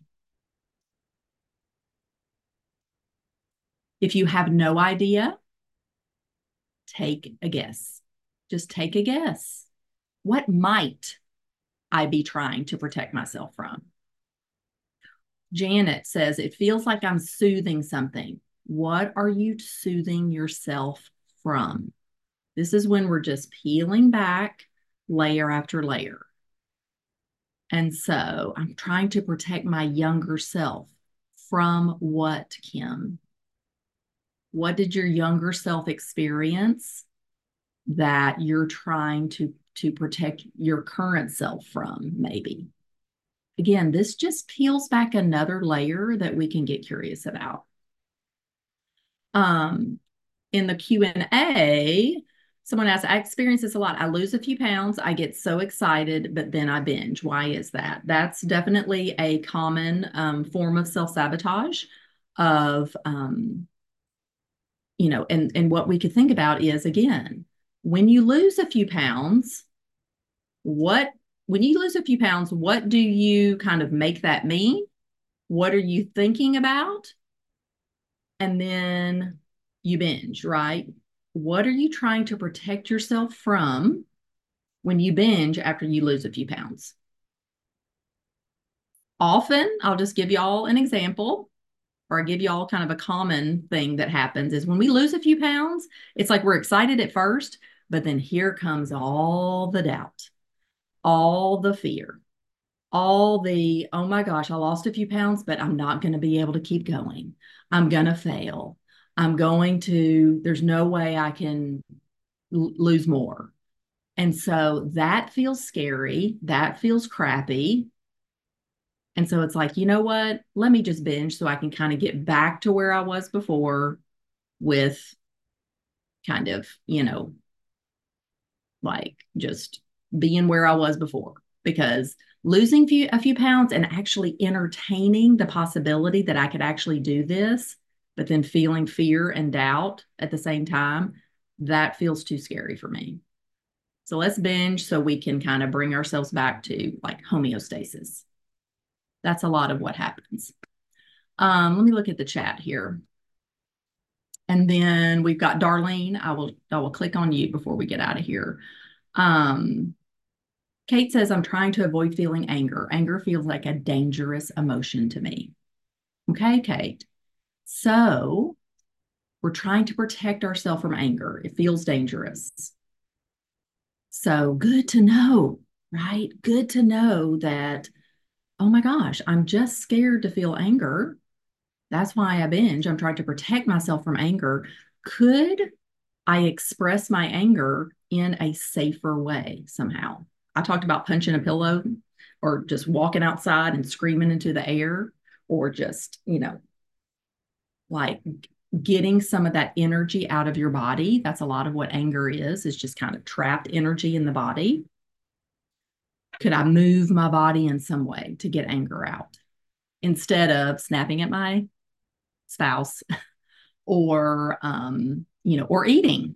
If you have no idea, take a guess. Just take a guess. What might I be trying to protect myself from? Janet says, it feels like I'm soothing something. What are you soothing yourself from? This is when we're just peeling back layer after layer. And so I'm trying to protect my younger self from what, Kim? What did your younger self experience that you're trying to, to protect your current self from, maybe? Again, this just peels back another layer that we can get curious about. Um, in the Q and A, someone asked, I experience this a lot. I lose a few pounds. I get so excited, but then I binge. Why is that? That's definitely a common um, form of self-sabotage of, um, you know, and, and what we could think about is, again, when you lose a few pounds, what, when you lose a few pounds, what do you kind of make that mean? What are you thinking about? And then you binge, right? What are you trying to protect yourself from when you binge after you lose a few pounds? Often, I'll just give you all an example, or I give you all kind of a common thing that happens is when we lose a few pounds, it's like we're excited at first, but then here comes all the doubt, all the fear, all the, oh my gosh, I lost a few pounds, but I'm not going to be able to keep going. I'm going to fail. I'm going to, there's no way I can l- lose more. And so that feels scary. That feels crappy. And so it's like, you know what? Let me just binge so I can kind of get back to where I was before with kind of, you know, like just being where I was before. Because losing few, a few pounds and actually entertaining the possibility that I could actually do this, but then feeling fear and doubt at the same time, that feels too scary for me. So let's binge so we can kind of bring ourselves back to like homeostasis. That's a lot of what happens. Um, let me look at the chat here. And then we've got Darlene. I will I will click on you before we get out of here. Um, Kate says, I'm trying to avoid feeling anger. Anger feels like a dangerous emotion to me. Okay, Kate. So we're trying to protect ourselves from anger. It feels dangerous. So good to know, right? Good to know that, oh my gosh, I'm just scared to feel anger. That's why I binge. I'm trying to protect myself from anger. Could I express my anger in a safer way somehow? I talked about punching a pillow or just walking outside and screaming into the air or just, you know, like getting some of that energy out of your body. That's a lot of what anger is, is just kind of trapped energy in the body. Could I move my body in some way to get anger out instead of snapping at my spouse or, um, you know, or eating?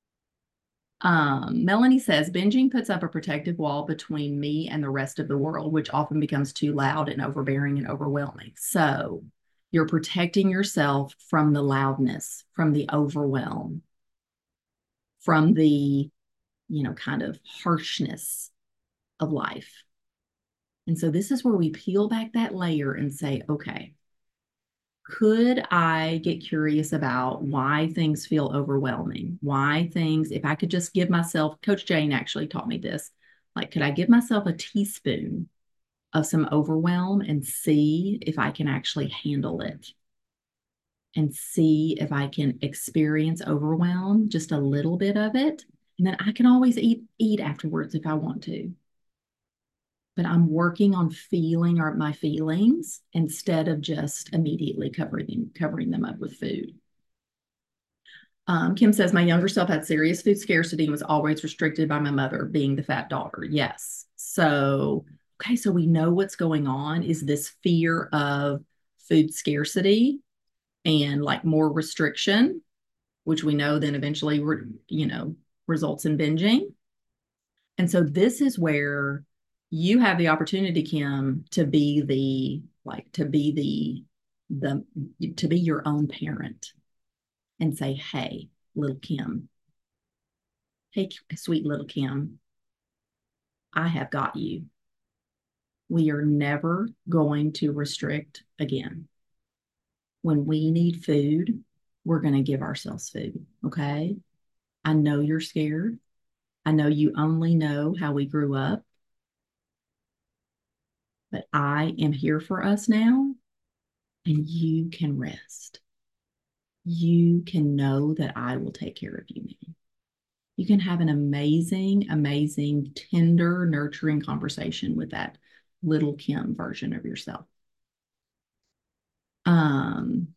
Um, Melanie says, binging puts up a protective wall between me and the rest of the world, which often becomes too loud and overbearing and overwhelming. So You're protecting yourself from the loudness, from the overwhelm, from the, you know, kind of harshness of life. And so this is where we peel back that layer and say, okay, could I get curious about why things feel overwhelming? Why things, if I could just give myself, Coach Jane actually taught me this, like, could I give myself a teaspoon of some overwhelm and see if I can actually handle it and see if I can experience overwhelm, just a little bit of it. And then I can always eat, eat afterwards if I want to. But I'm working on feeling my feelings instead of just immediately covering, covering them up with food. Um, Kim says, my younger self had serious food scarcity and was always restricted by my mother being the fat daughter. Yes. So, okay, so we know what's going on is this fear of food scarcity and like more restriction, which we know then eventually, you know, results in binging. And so this is where you have the opportunity, Kim, to be the, like, to be the, the, to be your own parent and say, hey, little Kim, hey, sweet little Kim, I have got you. We are never going to restrict again. When we need food, we're going to give ourselves food. Okay. I know you're scared. I know you only know how we grew up, but I am here for us now, and you can rest. You can know that I will take care of you now. You can have an amazing, amazing, tender, nurturing conversation with that little Kim version of yourself. Um,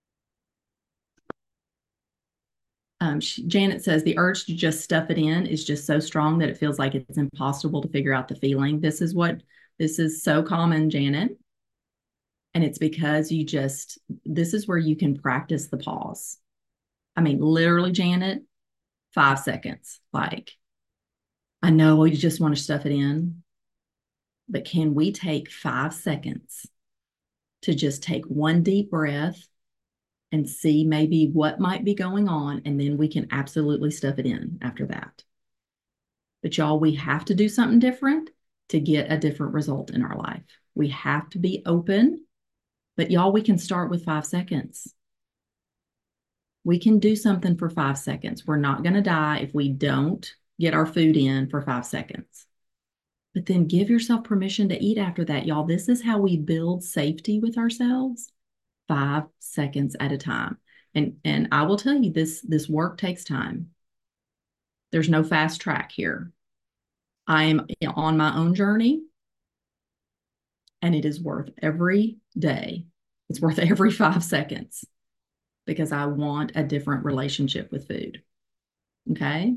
um, she, Janet says the urge to just stuff it in is just so strong that it feels like it's impossible to figure out the feeling. This is what, this is so common, Janet. And it's because you just, this is where you can practice the pause. I mean, literally, Janet, five seconds. Like, I know you just want to stuff it in, but can we take five seconds to just take one deep breath and see maybe what might be going on? And then we can absolutely stuff it in after that. But y'all, we have to do something different to get a different result in our life. We have to be open, but y'all, we can start with five seconds. We can do something for five seconds. We're not going to die if we don't get our food in for five seconds. But then give yourself permission to eat after that, y'all. This is how we build safety with ourselves, five seconds at a time. And, and I will tell you, this, this work takes time. There's no fast track here. I am on my own journey, and it is worth every day. It's worth every five seconds because I want a different relationship with food. Okay.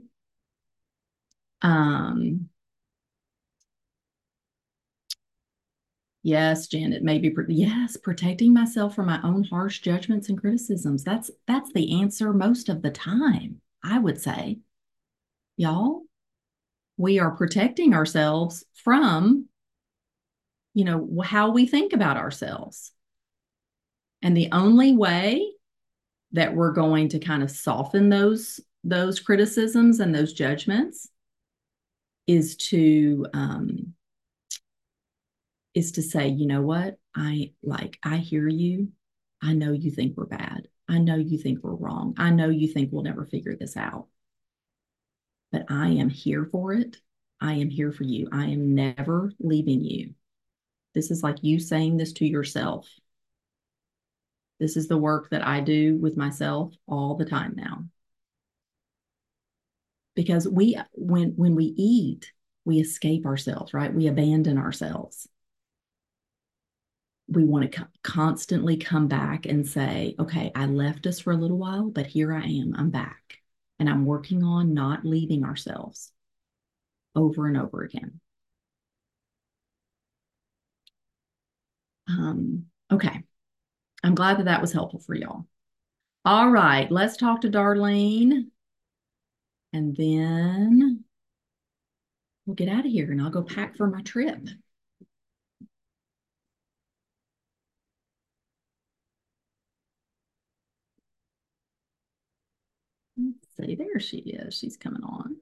Um, yes, Janet, maybe, yes, protecting myself from my own harsh judgments and criticisms. That's, that's the answer most of the time, I would say. Y'all, we are protecting ourselves from, you know, how we think about ourselves. And the only way that we're going to kind of soften those, those criticisms and those judgments is to, um, is to say, you know what, I like, I hear you. I know you think we're bad. I know you think we're wrong. I know you think we'll never figure this out. But I am here for it. I am here for you. I am never leaving you. This is like you saying this to yourself. This is the work that I do with myself all the time now. Because we, when, when we eat, we escape ourselves, right? We abandon ourselves. We want to co- constantly come back and say, okay, I left us for a little while, but here I am, I'm back. And I'm working on not leaving ourselves over and over again. Um, okay. I'm glad that that was helpful for y'all. All right, let's talk to Darlene. And then we'll get out of here and I'll go pack for my trip. Let's see, there she is. She's coming on.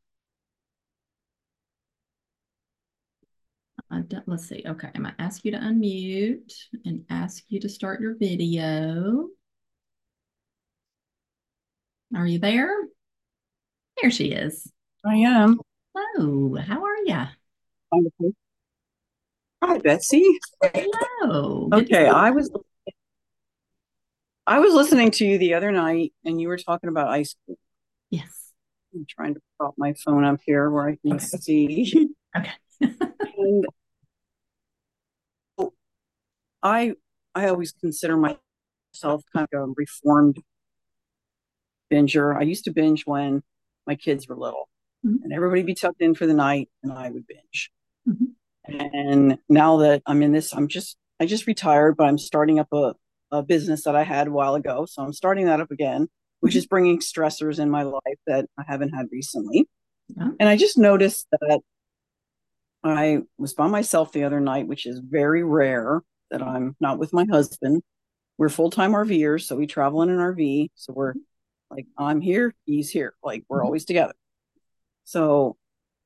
I don't, let's see. Okay, I'm gonna ask you to unmute and ask you to start your video. Are you there? There she is. I am. Hello, how are you? Wonderful. Hi, Betsy. Hello. Good to Okay, see I you. was I was listening to you the other night, and you were talking about ice cream. Yes. I'm trying to prop my phone up here where I can Okay. see. Okay. And I I always consider myself kind of a reformed binger. I used to binge when my kids were little, Mhm. and everybody be tucked in for the night, and I would binge. Mhm. And now that I'm in this, I'm just I just retired, but I'm starting up a, a business that I had a while ago. So I'm starting that up again, which is bringing stressors in my life that I haven't had recently. Yeah. And I just noticed that I was by myself the other night, which is very rare that I'm not with my husband. We're full-time RVers, so we travel in an R V. So we're like, I'm here, he's here. Like we're Mhm. always together. So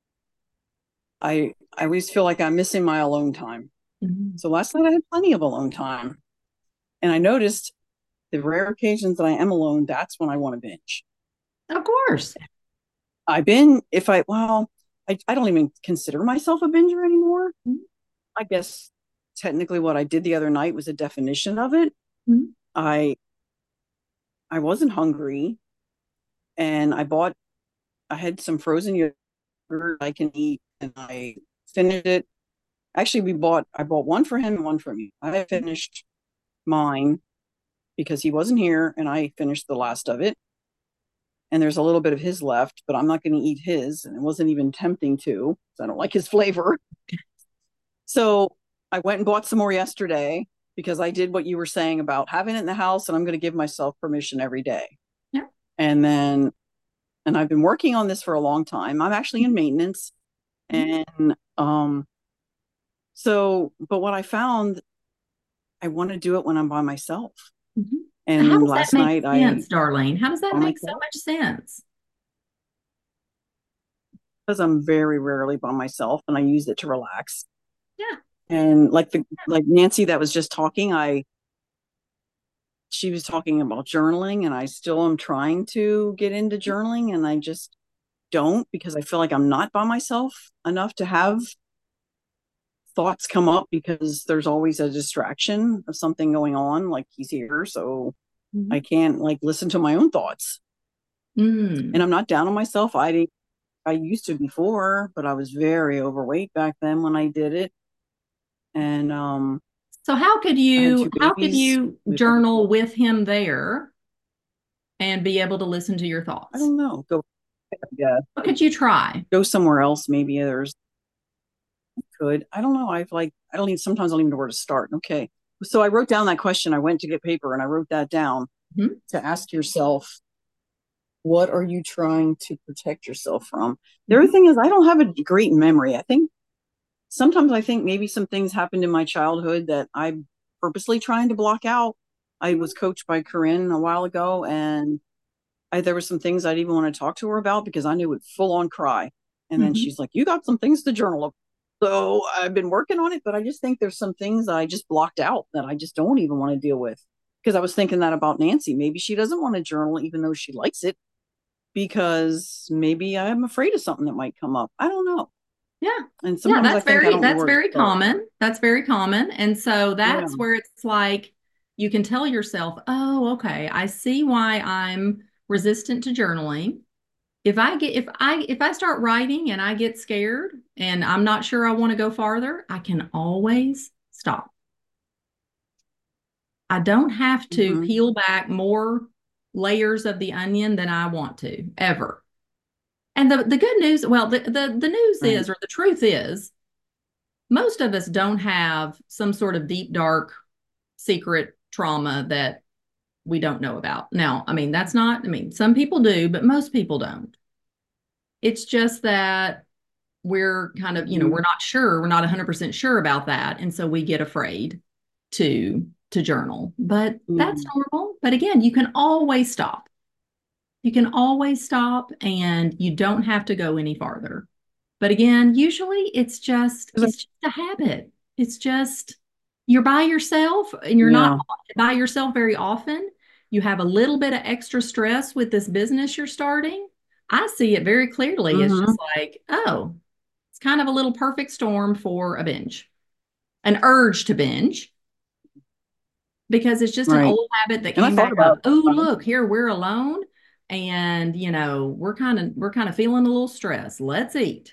I I always feel like I'm missing my alone time. Mhm. So last night I had plenty of alone time. And I noticed the rare occasions that I am alone, that's when I want to binge. Of course. I've been, if I, well, I, I don't even consider myself a binger anymore. Mhm. I guess technically what I did the other night was a definition of it. Mhm. I, I wasn't hungry and I bought, I had some frozen yogurt I can eat and I finished it. Actually, we bought, I bought one for him and one for me. I finished mine because he wasn't here and I finished the last of it. And there's a little bit of his left, but I'm not going to eat his. And it wasn't even tempting to, because I don't like his flavor. So I went and bought some more yesterday because I did what you were saying about having it in the house and I'm going to give myself permission every day. Yeah. And then, and I've been working on this for a long time. I'm actually in maintenance. Mhm. And um, so, but what I found, I want to do it when I'm by myself. Mhm. How And does that last make night I, sense, Darlene? How does that by make so myself, much sense? because I'm very rarely by myself and I use it to relax. Yeah. And like the like Nancy that was just talking, I she was talking about journaling and I still am trying to get into journaling and I just don't because I feel like I'm not by myself enough to have thoughts come up because there's always a distraction of something going on like he's here so Mhm. I can't like listen to my own thoughts. And Mm. I'm not down on myself. I I used to before, but I was very overweight back then when I did it. And um So how could I had you two how could babies. you We had, journal with him there and be able to listen to your I thoughts? don't know, go yeah, What could you try? go somewhere else. Maybe there's could. I don't know. I've like I don't even sometimes I don't even know where to start. Okay. So I wrote down that question. I went to get paper and I wrote that down Mhm. to ask yourself, what are you trying to protect yourself from? The other Mhm. thing is I don't have a great memory. I think sometimes I think maybe some things happened in my childhood that I'm purposely trying to block out. I was coached by Corinne a while ago and I, there were some things I didn't even want to talk to her about because I knew it would full on cry. And then Mhm. she's like, you got some things to journal about. So I've been working on it, but I just think there's some things I just blocked out that I just don't even want to deal with. Because I was thinking that about Nancy. Maybe she doesn't want to journal even though she likes it because maybe I'm afraid of something that might come up. I don't know. Yeah. And Yeah, sometimes I that's think I very don't know that's where to very start. common. That's very common. And so Yeah. that's where it's like you can tell yourself, "Oh, okay, I see why I'm resistant to journaling. If I get if I if I start writing and I get scared and I'm not sure I want to go farther, I can always stop. I don't have to Mm-hmm. peel back more layers of the onion than I want to ever." And the the good news, well, the the, the news Right. is, or the truth is, most of us don't have some sort of deep, dark, secret trauma that we don't know about. Now, I mean, that's not, I mean, some people do, but most people don't. It's just that we're kind of, you know, Mm-hmm. we're not sure, we're not one hundred percent sure about that. And so we get afraid to to journal. But that's Mm-hmm. normal. But again, you can always stop. You can always stop and you don't have to go any farther. But again, usually it's just it's just a habit. It's just you're by yourself and you're not Yeah. by yourself very often. You have a little bit of extra stress with this business you're starting. I see it very clearly. It's Mm-hmm. just like, oh, it's kind of a little perfect storm for a binge, an urge to binge, because it's just an Right. old habit that And I came thought back about up. Oh, it. look, here we're alone and you know, we're kind of we're kind of feeling a little stress. Let's eat.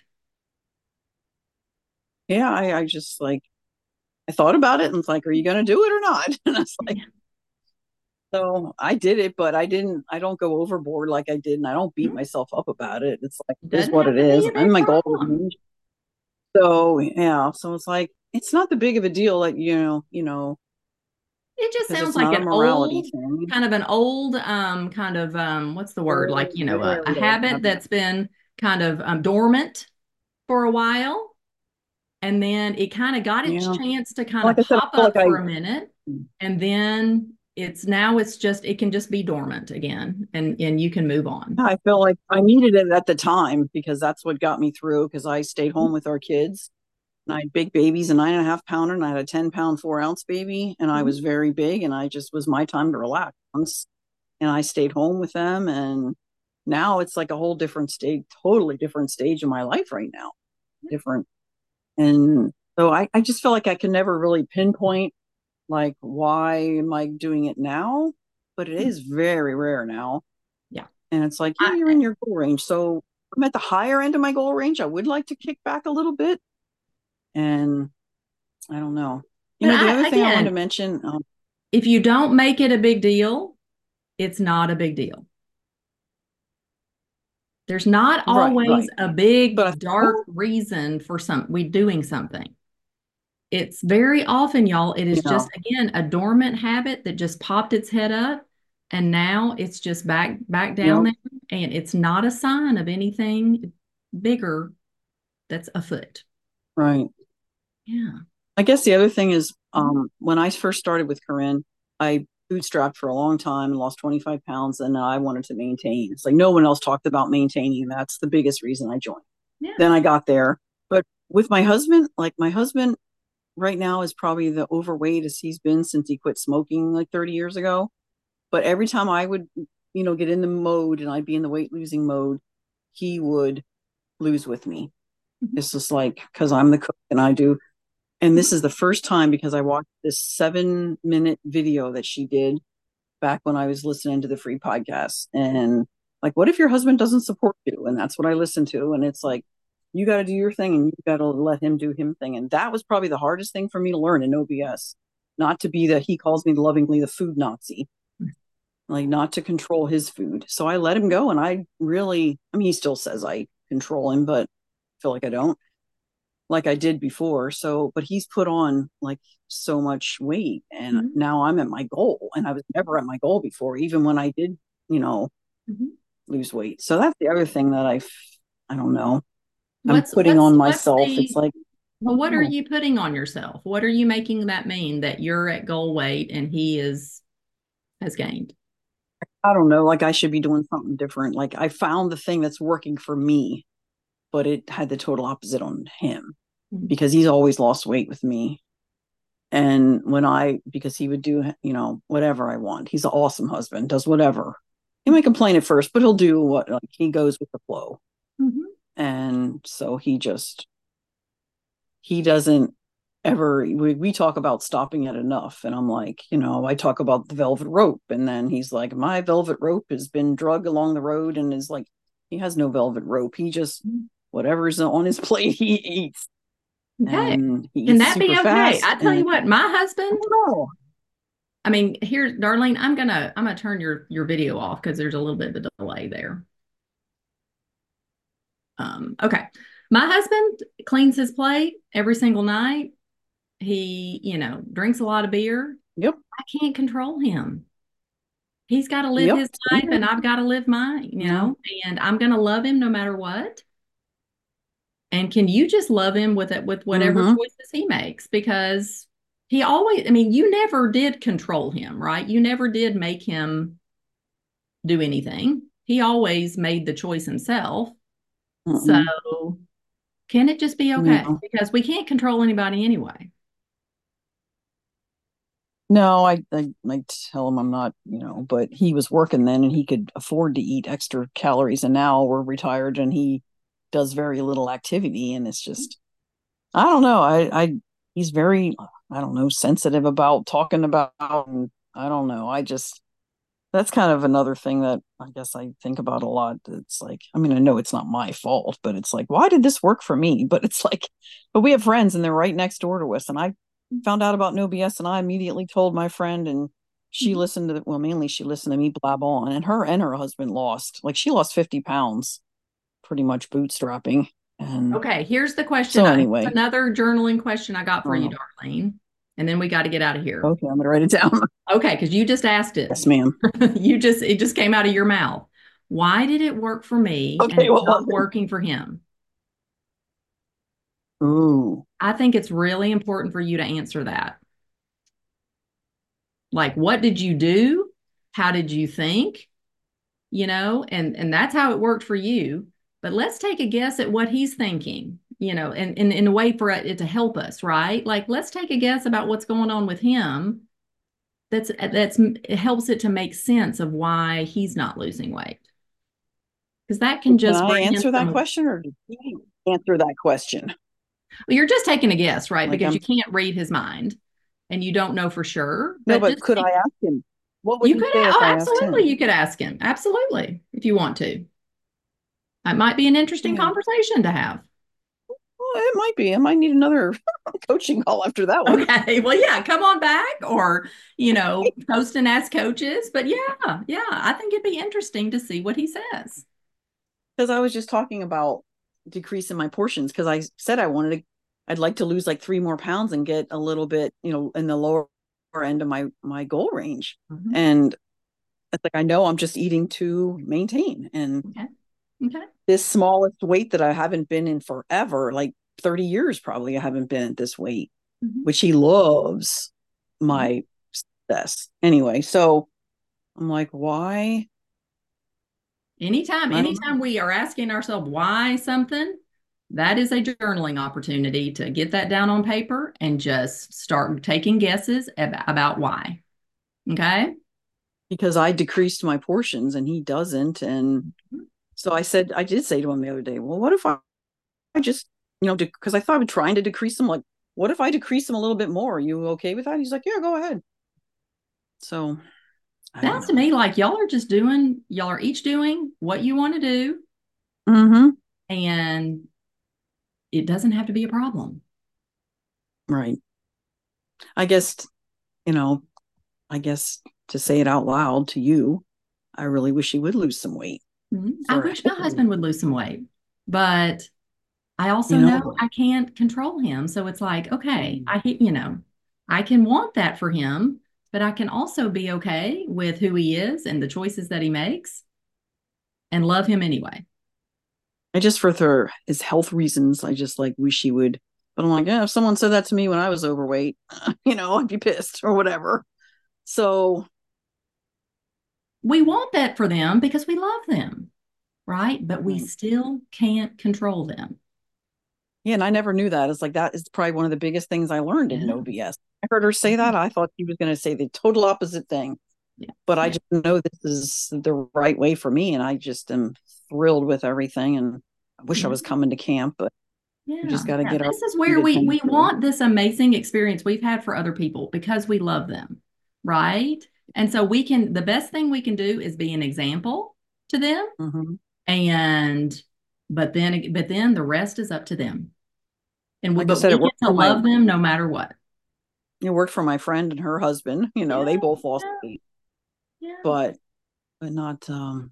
Yeah, I, I just like I thought about it and it's like, are you gonna do it or not? And I was like, Yeah. so I did it, but I didn't I don't go overboard like I did, and I don't beat myself up about it. It's like It it is doesn't what have it to be is. a I'm in big my goal problem. range. So yeah, so it's like it's not the big of a deal that you know, you know, It just because sounds it's like not a an morality old, thing. kind of an old, um, kind of, um, what's the word? Very, Like, you know, a, a very old habit habit. that's been kind of um, dormant for a while. And then it kind of got its Yeah. chance to kind Like of I said, I pop feel like up I for a minute. And then it's now it's just, it can just be dormant again and, and you can move on. I feel like I needed it at the time because that's what got me through because I stayed home with our kids. And I had big babies, a nine and a half pounder, and I had a ten pound, four ounce baby. And I was very big, and I just was my time to relax. And I stayed home with them. And now it's like a whole different stage, totally different stage of my life right now. Different. And so I, I just feel like I can never really pinpoint like why am I doing it now? But it is very rare now. Yeah. And it's like, yeah, I, you're in your goal range. So I'm at the higher end of my goal range. I would like to kick back a little bit. And I don't know. You but know, the other I, thing I wanted to again, mention, um, if you don't make it a big deal, it's not a big deal. There's not right, always right. a But I big dark thought, reason for some we doing something. It's very often, y'all, it you is just know, again a dormant habit that just popped its head up and now it's just back back you down know, there and it's not a sign of anything bigger that's afoot. right. Yeah. I guess the other thing is um, when I first started with Corinne, I bootstrapped for a long time and lost twenty-five pounds, and I wanted to maintain. It's like no one else talked about maintaining. That's the biggest reason I joined. Yeah. Then I got there. But with my husband, like my husband right now is probably the overweight as he's been since he quit smoking like thirty years ago. But every time I would, you know, get in the mode and I'd be in the weight losing mode, he would lose with me. Mhm. It's just like, because I'm the cook and I do and this is the first time because I watched this seven minute video that she did back when I was listening to the free podcast. And like, what if your husband doesn't support you? And that's what I listen to. And it's like, you got to do your thing and you got to let him do him thing. And that was probably the hardest thing for me to learn in O B S, not to be the, he calls me lovingly the food Nazi, like not to control his food. So I let him go. And I really, I mean, he still says I control him, but I feel like I don't like I did before. So, but he's put on like so much weight and Mhm. now I'm at my goal and I was never at my goal before, even when I did, you know, Mhm. lose weight. So that's the other thing that I've, I don't know, I'm What's putting what's on what's myself. It's the like, I well, don't what are know. you putting on yourself? What are you making that mean that you're at goal weight and he is has gained? I don't know. Like I should be doing something different. Like I found the thing that's working for me, but it had the total opposite on him Mhm. because he's always lost weight with me. And when I, because he would do, you know, whatever I want. He's an awesome husband, does whatever. He might complain at first, but he'll do what, like, he goes with the flow. Mhm. And so he just, he doesn't ever, we, we talk about stopping at enough. And I'm like, you know, I talk about the velvet rope. And then he's like, my velvet rope has been drug along the road and is like, he has no velvet rope. He just, whatever's on his plate, he eats. Okay. And he Can eats that be super okay? fast. I tell And you what, my I husband, don't know. I mean, here, Darlene, I'm gonna I'm gonna turn your your video off because there's a little bit of a delay there. Um, okay. My husband cleans his plate every single night. He, you know, drinks a lot of beer. Yep. I can't control him. He's got to live Yep. his life and I've got to live mine, you Yeah. know, and I'm gonna love him no matter what. And can you just love him with it with whatever Mm-hmm. choices he makes? Because he always, I mean, you never did control him, right? You never did make him do anything. He always made the choice himself. Mm-mm. So can it just be okay? No. Because we can't control anybody anyway. No, I, I I tell him I'm not, you know, but he was working then and he could afford to eat extra calories, and now we're retired and he does very little activity, and it's just I don't know. I I he's very I don't know sensitive about talking about, and I don't know. I just that's kind of another thing that I guess I think about a lot. It's like, I mean, I know it's not my fault, but it's like, why did this work for me? But it's like, but we have friends and they're right next door to us. And I found out about No B S and I immediately told my friend, and she Mhm. listened to, the, well, mainly she listened to me blab on, and her and her husband lost, like she lost fifty pounds pretty much bootstrapping. And Okay, here's the question. so I, here's anyway, another journaling question I got I for don't you, know. Darlene. And then we got to get out of here. Okay, I'm going to write it down. Okay, because you just asked it. Yes, ma'am. You just, it just came out of your mouth. Why did it work for me and Okay, it's what was not it? working for him? Ooh. I think it's really important for you to answer that. Like, what did you do? How did you think? You know, and and that's how it worked for you. But let's take a guess at what he's thinking, you know, and, and in a way for it to help us, right? Like, let's take a guess about what's going on with him. That's that's it helps it to make sense of why he's not losing weight. Because that can Can just I bring in answer that some, question, or did he answer that question? well, you're just taking a guess, right? Like Because you I'm can't read his mind and you don't know for sure. no, But but just could I think, ask him? What would you he could, say if oh, I asked absolutely, him? you could ask him. Absolutely, if you want to. It might be an interesting Yeah. conversation to have. Well, it might be. I might need another coaching call after that one. Okay. Well, yeah, come on back or, you know, post and ask coaches. But yeah, yeah, I think it'd be interesting to see what he says. Because I was just talking about decreasing my portions, because I said I wanted to, I'd like to lose like three more pounds and get a little bit, you know, in the lower end of my my goal range. Mhm. And it's like I know I'm just eating to maintain. And Okay. Okay. this smallest weight that I haven't been in forever, like thirty years probably I haven't been at this weight, Mhm. which he loves Mhm. my success. Anyway, so I'm like, why? Anytime, I don't know. anytime we are asking ourselves why something, that is a journaling opportunity to get that down on paper and just start taking guesses ab- about why. Okay. Because I decreased my portions and he doesn't. And so I said, I did say to him the other day, well, what if I, I just, you know, because I thought I was trying to decrease them. Like, what if I decrease them a little bit more? Are you okay with that? He's like, yeah, go ahead. So I don't Sounds to know. me like y'all are just doing, y'all are each doing what you want to do, Mm-hmm. and it doesn't have to be a problem. Right. I guess, you know, I guess to say it out loud to you, I really wish he would lose some weight Mhm. I for, wish my husband would lose some weight, but I also you know know, I can't control him. So it's like, okay, mm, I hate, you know, I can want that for him, but I can also be okay with who he is and the choices that he makes and love him anyway. I just for the, his health reasons, I just like wish he would. But I'm like, yeah, if someone said that to me when I was overweight, you know, I'd be pissed or whatever. So We want that for them because we love them, right? But we right. still can't control them. Yeah, and I never knew that. It's like that is probably one of the biggest things I learned in Yeah. No B S. I heard her say that. I thought she was going to say the total opposite thing, Yeah. but I Yeah. just know this is the right way for me, and I just am thrilled with everything. And I wish I Yeah. was coming to camp, but we Yeah. just got to Yeah. get our This is where feet we attended we to. want this amazing experience we've had for other people because we love them, right? And so we can the best thing we can do is be an example to them Mm-hmm. and but then but then the rest is up to them. And we Like I but said, we it get worked to for my love them no matter what. it worked for my friend and her husband. You Yeah. know, they both lost Yeah. weight, Yeah. but but not um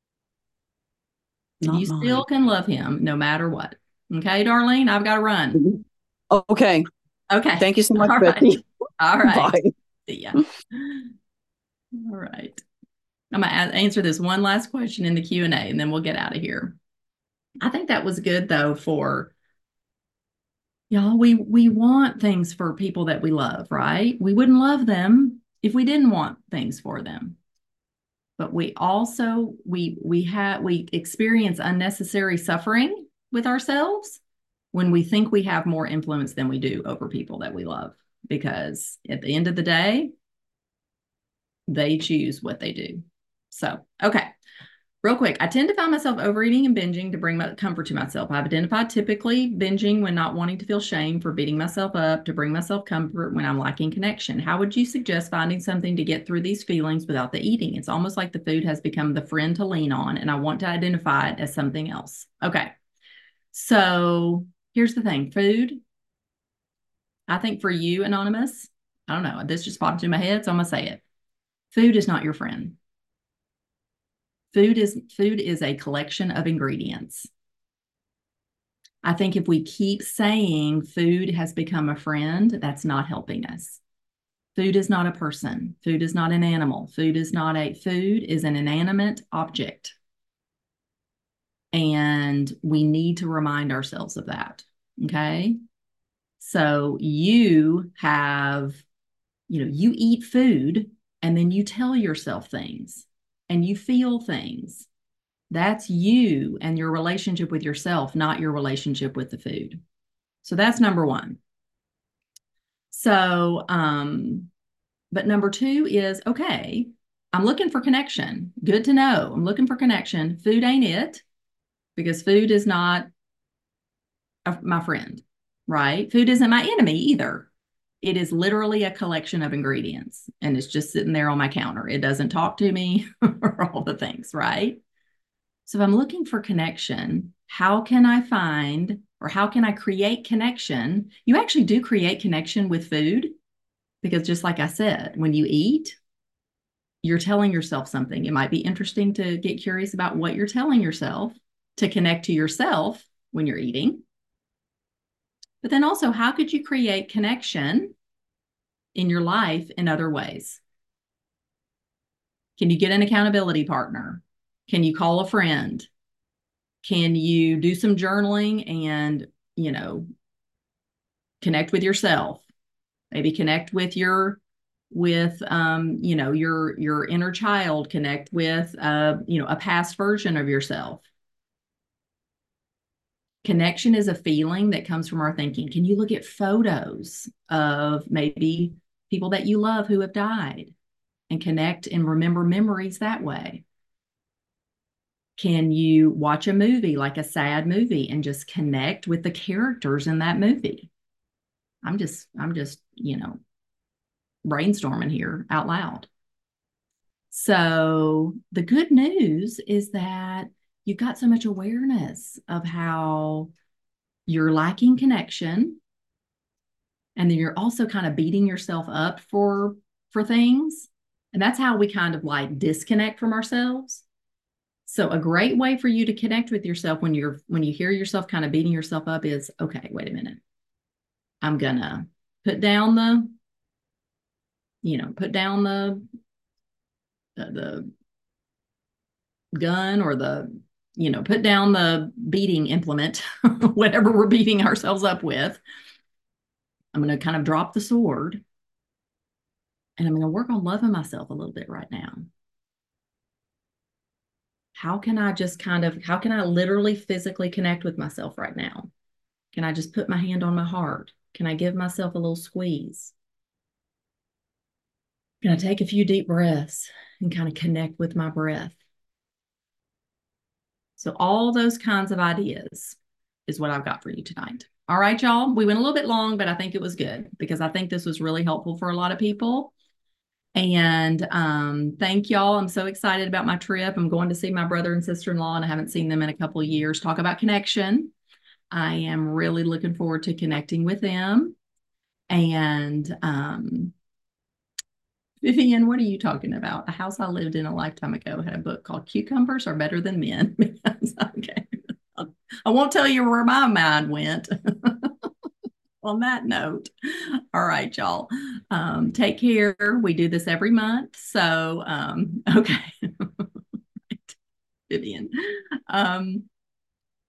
And not you still mine. can love him no matter what. Okay, Darlene, I've got to run. Mhm. Okay. Okay. Thank you so much, All right. Betsy. All right. Bye. See ya. All right. I'm gonna answer this one last question in the Q and A, and then we'll get out of here. I think that was good though for y'all. We we want things for people that we love, right? We wouldn't love them if we didn't want things for them. but we also we we have we experience unnecessary suffering with ourselves when we think we have more influence than we do over people that we love, because at the end of the day, they choose what they do. So, okay. Real quick, I tend to find myself overeating and binging to bring my comfort to myself. I've identified typically binging when not wanting to feel shame for beating myself up, to bring myself comfort when I'm lacking connection. How would you suggest finding something to get through these feelings without the eating? It's almost like the food has become the friend to lean on, and I want to identify it as something else. Okay. So here's the thing. Food, I think for you, Anonymous, I don't know, this just popped in my head, so I'm going to say it. Food is not your friend. Food is food is a collection of ingredients. I think if we keep saying food has become a friend, that's not helping us. Food is not a person. Food is not an animal. Food is not a food is an inanimate object. And we need to remind ourselves of that. Okay. So you have, you know, you eat food and then you tell yourself things and you feel things. That's you and your relationship with yourself, not your relationship with the food. So that's number one. So, um, but number two is, okay, I'm looking for connection. Good to know. I'm looking for connection. Food ain't it, because food is not a, my friend, right? Food isn't my enemy either. It is literally a collection of ingredients, and it's just sitting there on my counter. It doesn't talk to me or all the things, right? So if I'm looking for connection, how can I find, or how can I create connection? You actually do create connection with food, because just like I said, when you eat, you're telling yourself something. It might be interesting to get curious about what you're telling yourself to connect to yourself when you're eating. But then also, how could you create connection in your life in other ways? Can you get an accountability partner? Can you call a friend? Can you do some journaling and, you know, connect with yourself? Maybe connect with your, with, um, you know, your, your inner child, connect with, uh, you know, a past version of yourself. Connection is a feeling that comes from our thinking. Can you look at photos of maybe people that you love who have died and connect and remember memories that way? Can you watch a movie, like a sad movie, and just connect with the characters in that movie? I'm just, I'm just, you know, brainstorming here out loud. So the good news is that you've got so much awareness of how you're lacking connection. And then you're also kind of beating yourself up for, for things. And that's how we kind of like disconnect from ourselves. So a great way for you to connect with yourself when you're, when you hear yourself kind of beating yourself up is, okay, wait a minute. I'm gonna put down the, you know, put down the, the, the gun, or the, you know, put down the beating implement, whatever we're beating ourselves up with. I'm going to kind of drop the sword, and I'm going to work on loving myself a little bit right now. How can I just kind of, how can I literally physically connect with myself right now? Can I just put my hand on my heart? Can I give myself a little squeeze? Can I take a few deep breaths and kind of connect with my breath? So all those kinds of ideas is what I've got for you tonight. All right, y'all. We went a little bit long, but I think it was good, because I think this was really helpful for a lot of people. And um, thank y'all. I'm so excited about my trip. I'm going to see my brother and sister-in-law, and I haven't seen them in a couple of years. Talk about connection. I am really looking forward to connecting with them. And um, Vivian, what are you talking about? A house I lived in a lifetime ago had a book called Cucumbers Are Better Than Men. Okay. I won't tell you where my mind went. On that note, all right, y'all. Um, take care. We do this every month. So, um, okay. Vivian. Um,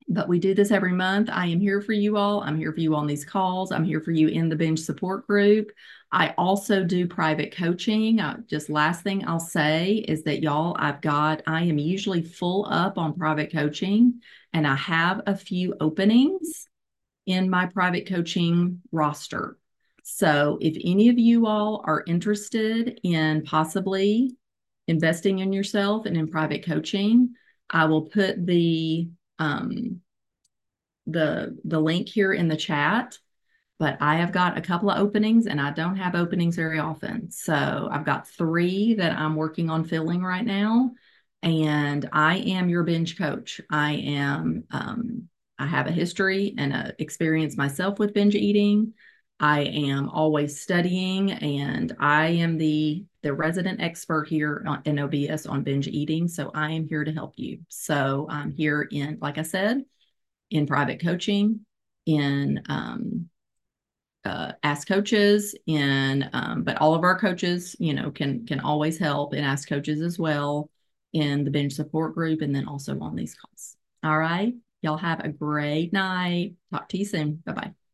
But we do this every month. I am here for you all. I'm here for you on these calls. I'm here for you in the binge support group. I also do private coaching. Uh, just last thing I'll say is that y'all, I've got, I am usually full up on private coaching, and I have a few openings in my private coaching roster. So if any of you all are interested in possibly investing in yourself and in private coaching, I will put the um, the the link here in the chat. But I have got a couple of openings, and I don't have openings very often. So I've got three that I'm working on filling right now, and I am your binge coach. I am um, I have a history and a experience myself with binge eating. I am always studying, and I am the the resident expert here in O B S on binge eating. So I am here to help you. So I'm here in, like I said, in private coaching, in um, uh, Ask Coaches, in um, but all of our coaches, you know, can can always help, and Ask Coaches as well in the binge support group, and then also on these calls. All right, y'all have a great night. Talk to you soon. Bye bye.